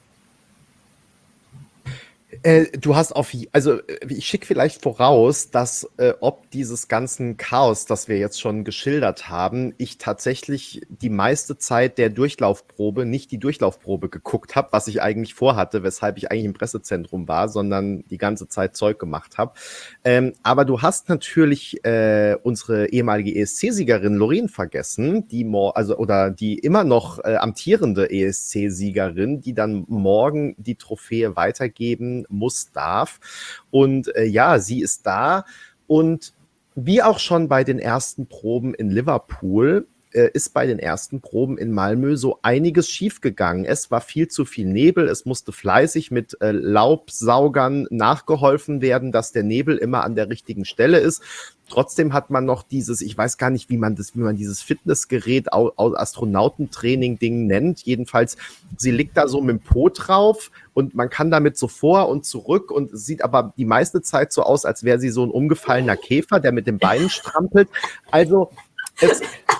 Äh, du hast auf, also ich schicke vielleicht voraus, dass äh, ob dieses ganzen Chaos, das wir jetzt schon geschildert haben, ich tatsächlich die meiste Zeit der Durchlaufprobe nicht die Durchlaufprobe geguckt habe, was ich eigentlich vorhatte, weshalb ich eigentlich im Pressezentrum war, sondern die ganze Zeit Zeug gemacht habe. Ähm, aber du hast natürlich äh, unsere ehemalige E S C-Siegerin Loreen vergessen, die also oder die immer noch äh, amtierende E S C-Siegerin, die dann morgen die Trophäe weitergeben muss, darf. Und äh, ja, sie ist da. Und wie auch schon bei den ersten Proben in Liverpool, äh, ist bei den ersten Proben in Malmö so einiges schiefgegangen. Es war viel zu viel Nebel. Es musste fleißig mit äh, Laubsaugern nachgeholfen werden, dass der Nebel immer an der richtigen Stelle ist. Trotzdem hat man noch dieses, ich weiß gar nicht, wie man das, wie man dieses Fitnessgerät, Astronautentraining-Ding nennt. Jedenfalls, sie liegt da so mit dem Po drauf und man kann damit so vor und zurück und sieht aber die meiste Zeit so aus, als wäre sie so ein umgefallener Käfer, der mit den Beinen strampelt. Also, es,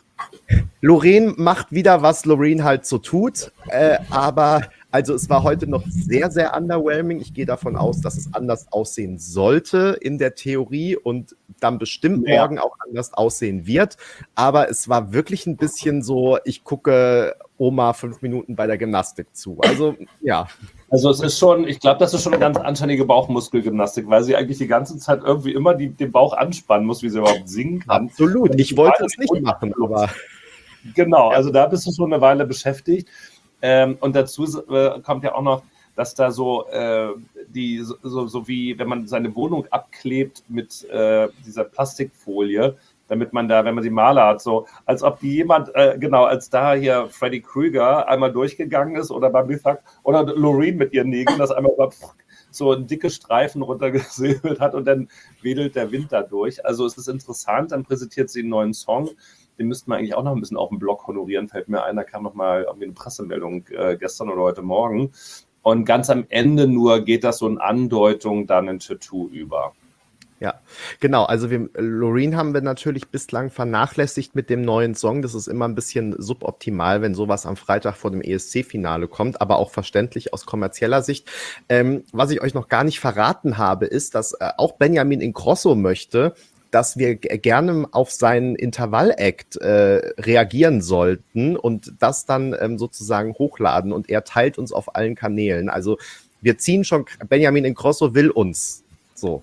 Loreen macht wieder, was Loreen halt so tut, äh, aber also es war heute noch sehr, sehr underwhelming. Ich gehe davon aus, dass es anders aussehen sollte in der Theorie und dann bestimmt ja. morgen auch anders aussehen wird. Aber es war wirklich ein bisschen so, ich gucke Oma fünf Minuten bei der Gymnastik zu. Also, ja. Also es ist schon, ich glaube, das ist schon eine ganz anständige Bauchmuskelgymnastik, weil sie eigentlich die ganze Zeit irgendwie immer die, den Bauch anspannen muss, wie sie überhaupt singen kann. Absolut, ich wollte es nicht machen, aber... Genau, also da bist du schon eine Weile beschäftigt. Ähm, und dazu äh, kommt ja auch noch, dass da so, äh, die, so, so wie wenn man seine Wohnung abklebt mit äh, dieser Plastikfolie, damit man da, wenn man die Maler hat, so, als ob die jemand, äh, genau, als da hier Freddy Krueger einmal durchgegangen ist oder beim Bifak oder Loreen mit ihren Nägeln, das einmal so ein dicke Streifen runtergesäbelt hat und dann wedelt der Wind da durch. Also es ist interessant, dann präsentiert sie einen neuen Song. Den müssten wir eigentlich auch noch ein bisschen auf dem Blog honorieren, fällt mir ein, da kam noch mal irgendwie eine Pressemeldung äh, gestern oder heute Morgen. Und ganz am Ende nur geht das so in Andeutung dann in Tattoo über. Ja, genau. Also wir, Loreen haben wir natürlich bislang vernachlässigt mit dem neuen Song. Das ist immer ein bisschen suboptimal, wenn sowas am Freitag vor dem E S C-Finale kommt, aber auch verständlich aus kommerzieller Sicht. Ähm, was ich euch noch gar nicht verraten habe, ist, dass äh, auch Benjamin Ingrosso möchte, dass wir g- gerne auf seinen Intervall-Act äh, reagieren sollten und das dann ähm, sozusagen hochladen und er teilt uns auf allen Kanälen. Also wir ziehen schon, Benjamin Ingrosso will uns. So.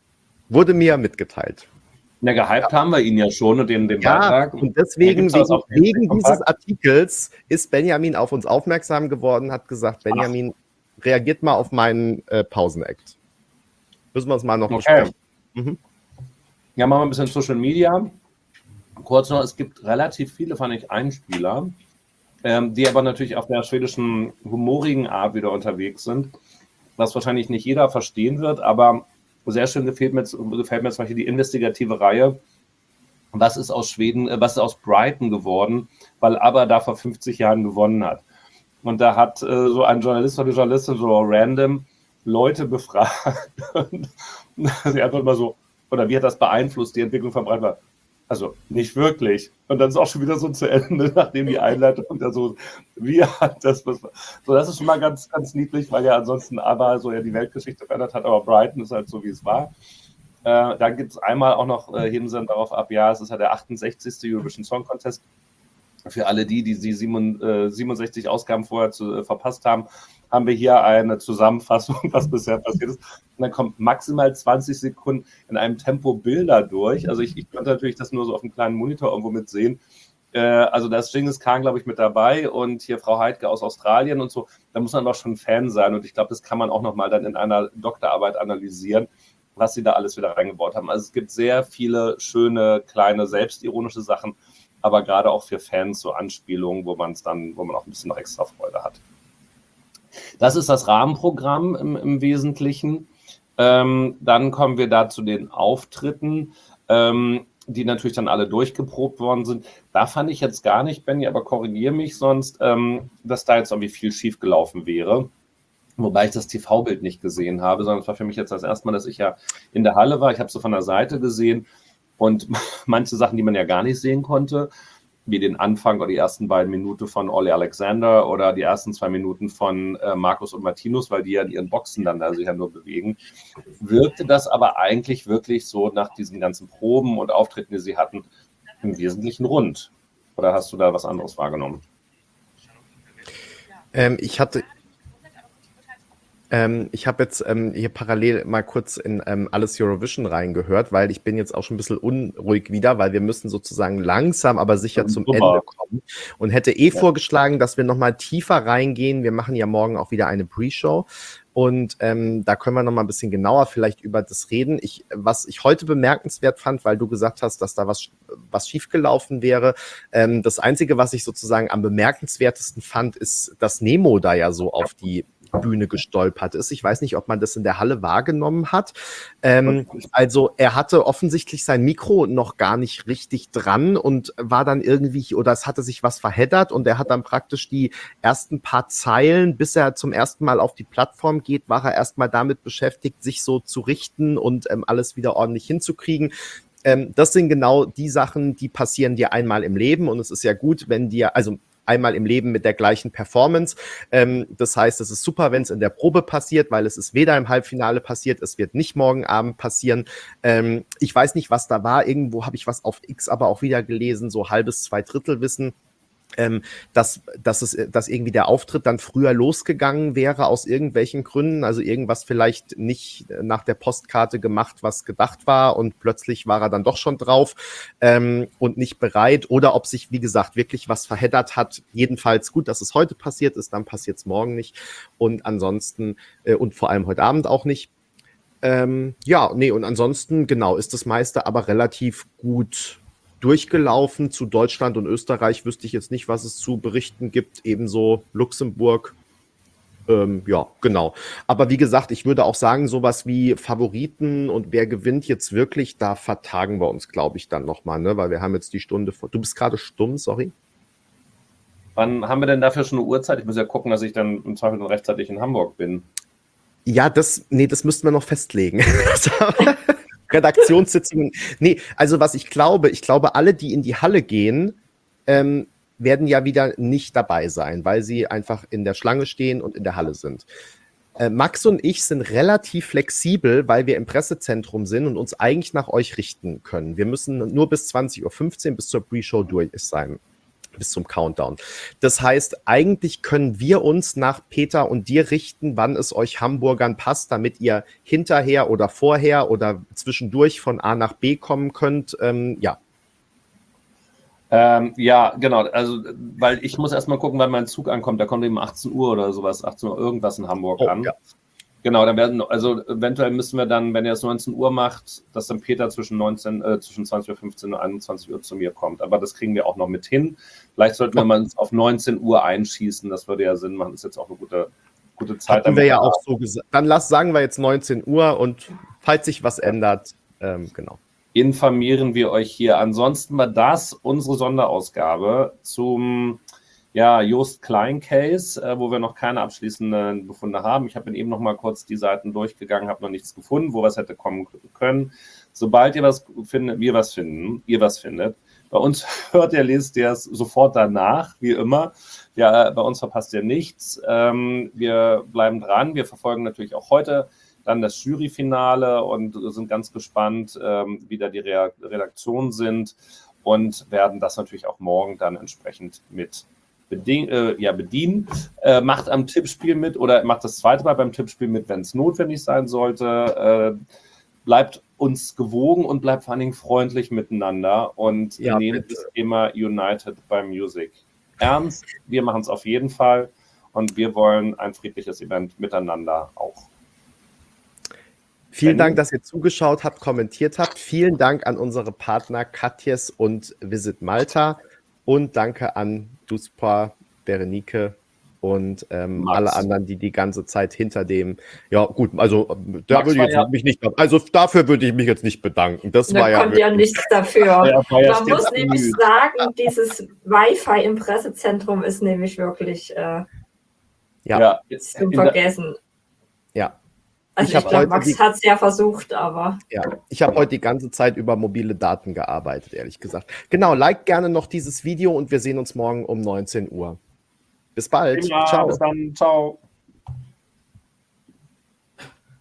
Wurde mir mitgeteilt. Ja, gehypt ja. haben wir ihn ja schon und den, den Ja, Beitrag. und deswegen, Gibt's wegen, wegen dieses Artikels ist Benjamin auf uns aufmerksam geworden, hat gesagt, Benjamin, Ach. reagiert mal auf meinen äh, Pausen-Act. Müssen wir uns mal noch okay. besprechen. Mhm. Ja, machen wir ein bisschen Social Media. Kurz noch, es gibt relativ viele, fand ich, Einspieler, ähm, die aber natürlich auf der schwedischen humorigen Art wieder unterwegs sind, was wahrscheinlich nicht jeder verstehen wird, aber sehr schön gefällt mir, gefällt mir zum Beispiel die investigative Reihe. Was ist aus Schweden, was ist aus Brighton geworden, weil ABBA da vor fünfzig Jahren gewonnen hat. Und da hat äh, so ein Journalist oder eine Journalistin so random Leute befragt. Und sie einfach immer so, oder wie hat das beeinflusst, die Entwicklung von Brighton? Also nicht wirklich. Und dann ist auch schon wieder so zu Ende, nachdem die Einleitung da so, wie hat das, was, so das ist schon mal ganz, ganz niedlich, weil ja ansonsten ABBA so ja die Weltgeschichte verändert hat, aber Brighton ist halt so, wie es war. Äh, dann gibt es einmal auch noch, äh, heben sie dann darauf ab, ja, es ist ja der achtundsechzigste Eurovision Song Contest Für alle die, die die siebenundsechzig Ausgaben vorher zu, äh, verpasst haben, haben wir hier eine Zusammenfassung, was bisher passiert ist. Und dann kommt maximal zwanzig Sekunden in einem Tempo Bilder durch. Also ich, ich konnte natürlich das nur so auf einem kleinen Monitor irgendwo mit sehen. Äh, also da ist Genghis Khan, glaube ich, mit dabei und hier Frau Heidke aus Australien und so. Da muss man doch schon Fan sein. Und ich glaube, das kann man auch nochmal dann in einer Doktorarbeit analysieren, was sie da alles wieder reingebaut haben. Also es gibt sehr viele schöne, kleine, selbstironische Sachen, aber gerade auch für Fans so Anspielungen, wo man es dann, wo man auch ein bisschen noch extra Freude hat. Das ist das Rahmenprogramm im, im Wesentlichen. Ähm, dann kommen wir da zu den Auftritten, ähm, die natürlich dann alle durchgeprobt worden sind. Da fand ich jetzt gar nicht, Benni, aber korrigiere mich sonst, ähm, dass da jetzt irgendwie viel schief gelaufen wäre. Wobei ich das T V-Bild nicht gesehen habe, sondern es war für mich jetzt das erste Mal, dass ich ja in der Halle war. Ich habe es so von der Seite gesehen und manche Sachen, die man ja gar nicht sehen konnte, wie den Anfang oder die ersten beiden Minuten von Ollie Alexander oder die ersten zwei Minuten von äh, Markus und Martinus, weil die ja in ihren Boxen dann da sich ja nur bewegen, wirkte das aber eigentlich wirklich so nach diesen ganzen Proben und Auftritten, die sie hatten, im Wesentlichen rund. Oder hast du da was anderes wahrgenommen? Ähm, ich hatte Ähm, ich habe jetzt ähm, hier parallel mal kurz in ähm, alles Eurovision reingehört, weil ich bin jetzt auch schon ein bisschen unruhig wieder, weil wir müssen sozusagen langsam, aber sicher zum Super. Ende kommen und hätte eh Ja. vorgeschlagen, dass wir nochmal tiefer reingehen. Wir machen ja morgen auch wieder eine Pre-Show und ähm, da können wir nochmal ein bisschen genauer vielleicht über das reden. Ich, was ich heute bemerkenswert fand, weil du gesagt hast, dass da was, was schiefgelaufen wäre. Ähm, das Einzige, was ich sozusagen am bemerkenswertesten fand, ist, dass Nemo da ja so auf die Bühne gestolpert ist. Ich weiß nicht, ob man das in der Halle wahrgenommen hat. Ähm, also er hatte offensichtlich sein Mikro noch gar nicht richtig dran und war dann irgendwie, oder es hatte sich was verheddert und er hat dann praktisch die ersten paar Zeilen, bis er zum ersten Mal auf die Plattform geht, war er erstmal damit beschäftigt, sich so zu richten und ähm, alles wieder ordentlich hinzukriegen. Ähm, das sind genau die Sachen, die passieren dir einmal im Leben und es ist ja gut, wenn dir, also einmal im Leben mit der gleichen Performance. Ähm, das heißt, es ist super, wenn es in der Probe passiert, weil es ist weder im Halbfinale passiert, es wird nicht morgen Abend passieren. Ähm, ich weiß nicht, was da war. Irgendwo habe ich was auf X aber auch wieder gelesen, so halbes, zwei Drittel Wissen. Ähm, dass, dass, es, dass irgendwie der Auftritt dann früher losgegangen wäre aus irgendwelchen Gründen, also irgendwas vielleicht nicht nach der Postkarte gemacht, was gedacht war und plötzlich war er dann doch schon drauf ähm, und nicht bereit oder ob sich, wie gesagt, wirklich was verheddert hat. Jedenfalls gut, dass es heute passiert ist, dann passiert es morgen nicht und ansonsten äh, und vor allem heute Abend auch nicht. Ähm, ja, nee, und ansonsten, genau, ist das meiste aber relativ gut durchgelaufen. Zu Deutschland und Österreich wüsste ich jetzt nicht, was es zu berichten gibt. Ebenso Luxemburg. Ähm, ja, genau. Aber wie gesagt, ich würde auch sagen, sowas wie Favoriten und wer gewinnt jetzt wirklich, da vertagen wir uns, glaube ich, dann nochmal, ne? Weil wir haben jetzt die Stunde vor. Du bist gerade stumm, sorry. Wann haben wir denn dafür schon eine Uhrzeit? Ich muss ja gucken, dass ich dann im Zweifel rechtzeitig in Hamburg bin. Ja, das, nee, das müssten wir noch festlegen. Redaktionssitzungen. Nee, also was ich glaube, ich glaube, alle, die in die Halle gehen, ähm, werden ja wieder nicht dabei sein, weil sie einfach in der Schlange stehen und in der Halle sind. Äh, Max und ich sind relativ flexibel, weil wir im Pressezentrum sind und uns eigentlich nach euch richten können. Wir müssen nur bis zwanzig Uhr fünfzehn bis zur Pre-Show durch sein. Bis zum Countdown. Das heißt, eigentlich können wir uns nach Peter und dir richten, wann es euch Hamburgern passt, damit ihr hinterher oder vorher oder zwischendurch von A nach B kommen könnt. Ähm, ja. Ähm, ja, genau. Also, weil ich muss erstmal gucken, wann mein Zug ankommt. Der kommt eben achtzehn Uhr oder sowas, achtzehn Uhr irgendwas in Hamburg Oh, an. ja. Genau, dann werden, also eventuell müssen wir dann, wenn ihr es neunzehn Uhr macht, dass dann Peter zwischen neunzehn, äh, zwischen zwanzig Uhr fünfzehn und einundzwanzig Uhr zu mir kommt. Aber das kriegen wir auch noch mit hin. Vielleicht sollten wir mal auf neunzehn Uhr einschießen. Das würde ja Sinn machen. Das ist jetzt auch eine gute, gute Zeit. Hatten wir ja auch so gesagt. Dann lass, sagen wir jetzt neunzehn Uhr und falls sich was ändert, ähm, genau. Informieren wir euch hier. Ansonsten war das unsere Sonderausgabe zum ja, Jost Klein Case, äh, wo wir noch keine abschließenden Befunde haben. Ich habe eben noch mal kurz die Seiten durchgegangen, habe noch nichts gefunden, wo was hätte kommen können. Sobald ihr was findet, wir was finden, ihr was findet, bei uns hört ihr, lest ihr es sofort danach, wie immer. Ja, bei uns verpasst ihr nichts. Ähm, wir bleiben dran. Wir verfolgen natürlich auch heute dann das Juryfinale und sind ganz gespannt, ähm, wie da die Redaktionen sind. und werden das natürlich auch morgen dann entsprechend mit bedien äh, ja, bedienen. Äh, macht am Tippspiel mit oder macht das zweite Mal beim Tippspiel mit, wenn es notwendig sein sollte. Äh, bleibt uns gewogen und bleibt vor allen Dingen freundlich miteinander und Ja, nehmt bitte. das Thema United by Music ernst. Wir machen es auf jeden Fall und wir wollen ein friedliches Event miteinander auch. Vielen Benny? Dank, dass ihr zugeschaut habt, kommentiert habt. Vielen Dank an unsere Partner Katjes und Visit Malta und danke an Duspa, Berenike und ähm, Max. alle anderen, die die ganze Zeit hinter dem, ja gut, also da Max würde ich war jetzt ja- mich nicht, also dafür würde ich mich jetzt nicht bedanken. Das war Da ja konnte ja wirklich- nichts dafür. Ja, war ja Man muss stets nämlich bemüht. sagen, dieses Wi-Fi im Pressezentrum ist nämlich wirklich äh, Ja. Ja, zum in der, vergessen. ja. Also Ich ich, hab glaube, heute Max die- hat es ja versucht, aber Ja, ich habe heute die ganze Zeit über mobile Daten gearbeitet, ehrlich gesagt. Genau, like gerne noch dieses Video und wir sehen uns morgen um neunzehn Uhr. Bis bald. prima, Ciao. bis dann, ciao.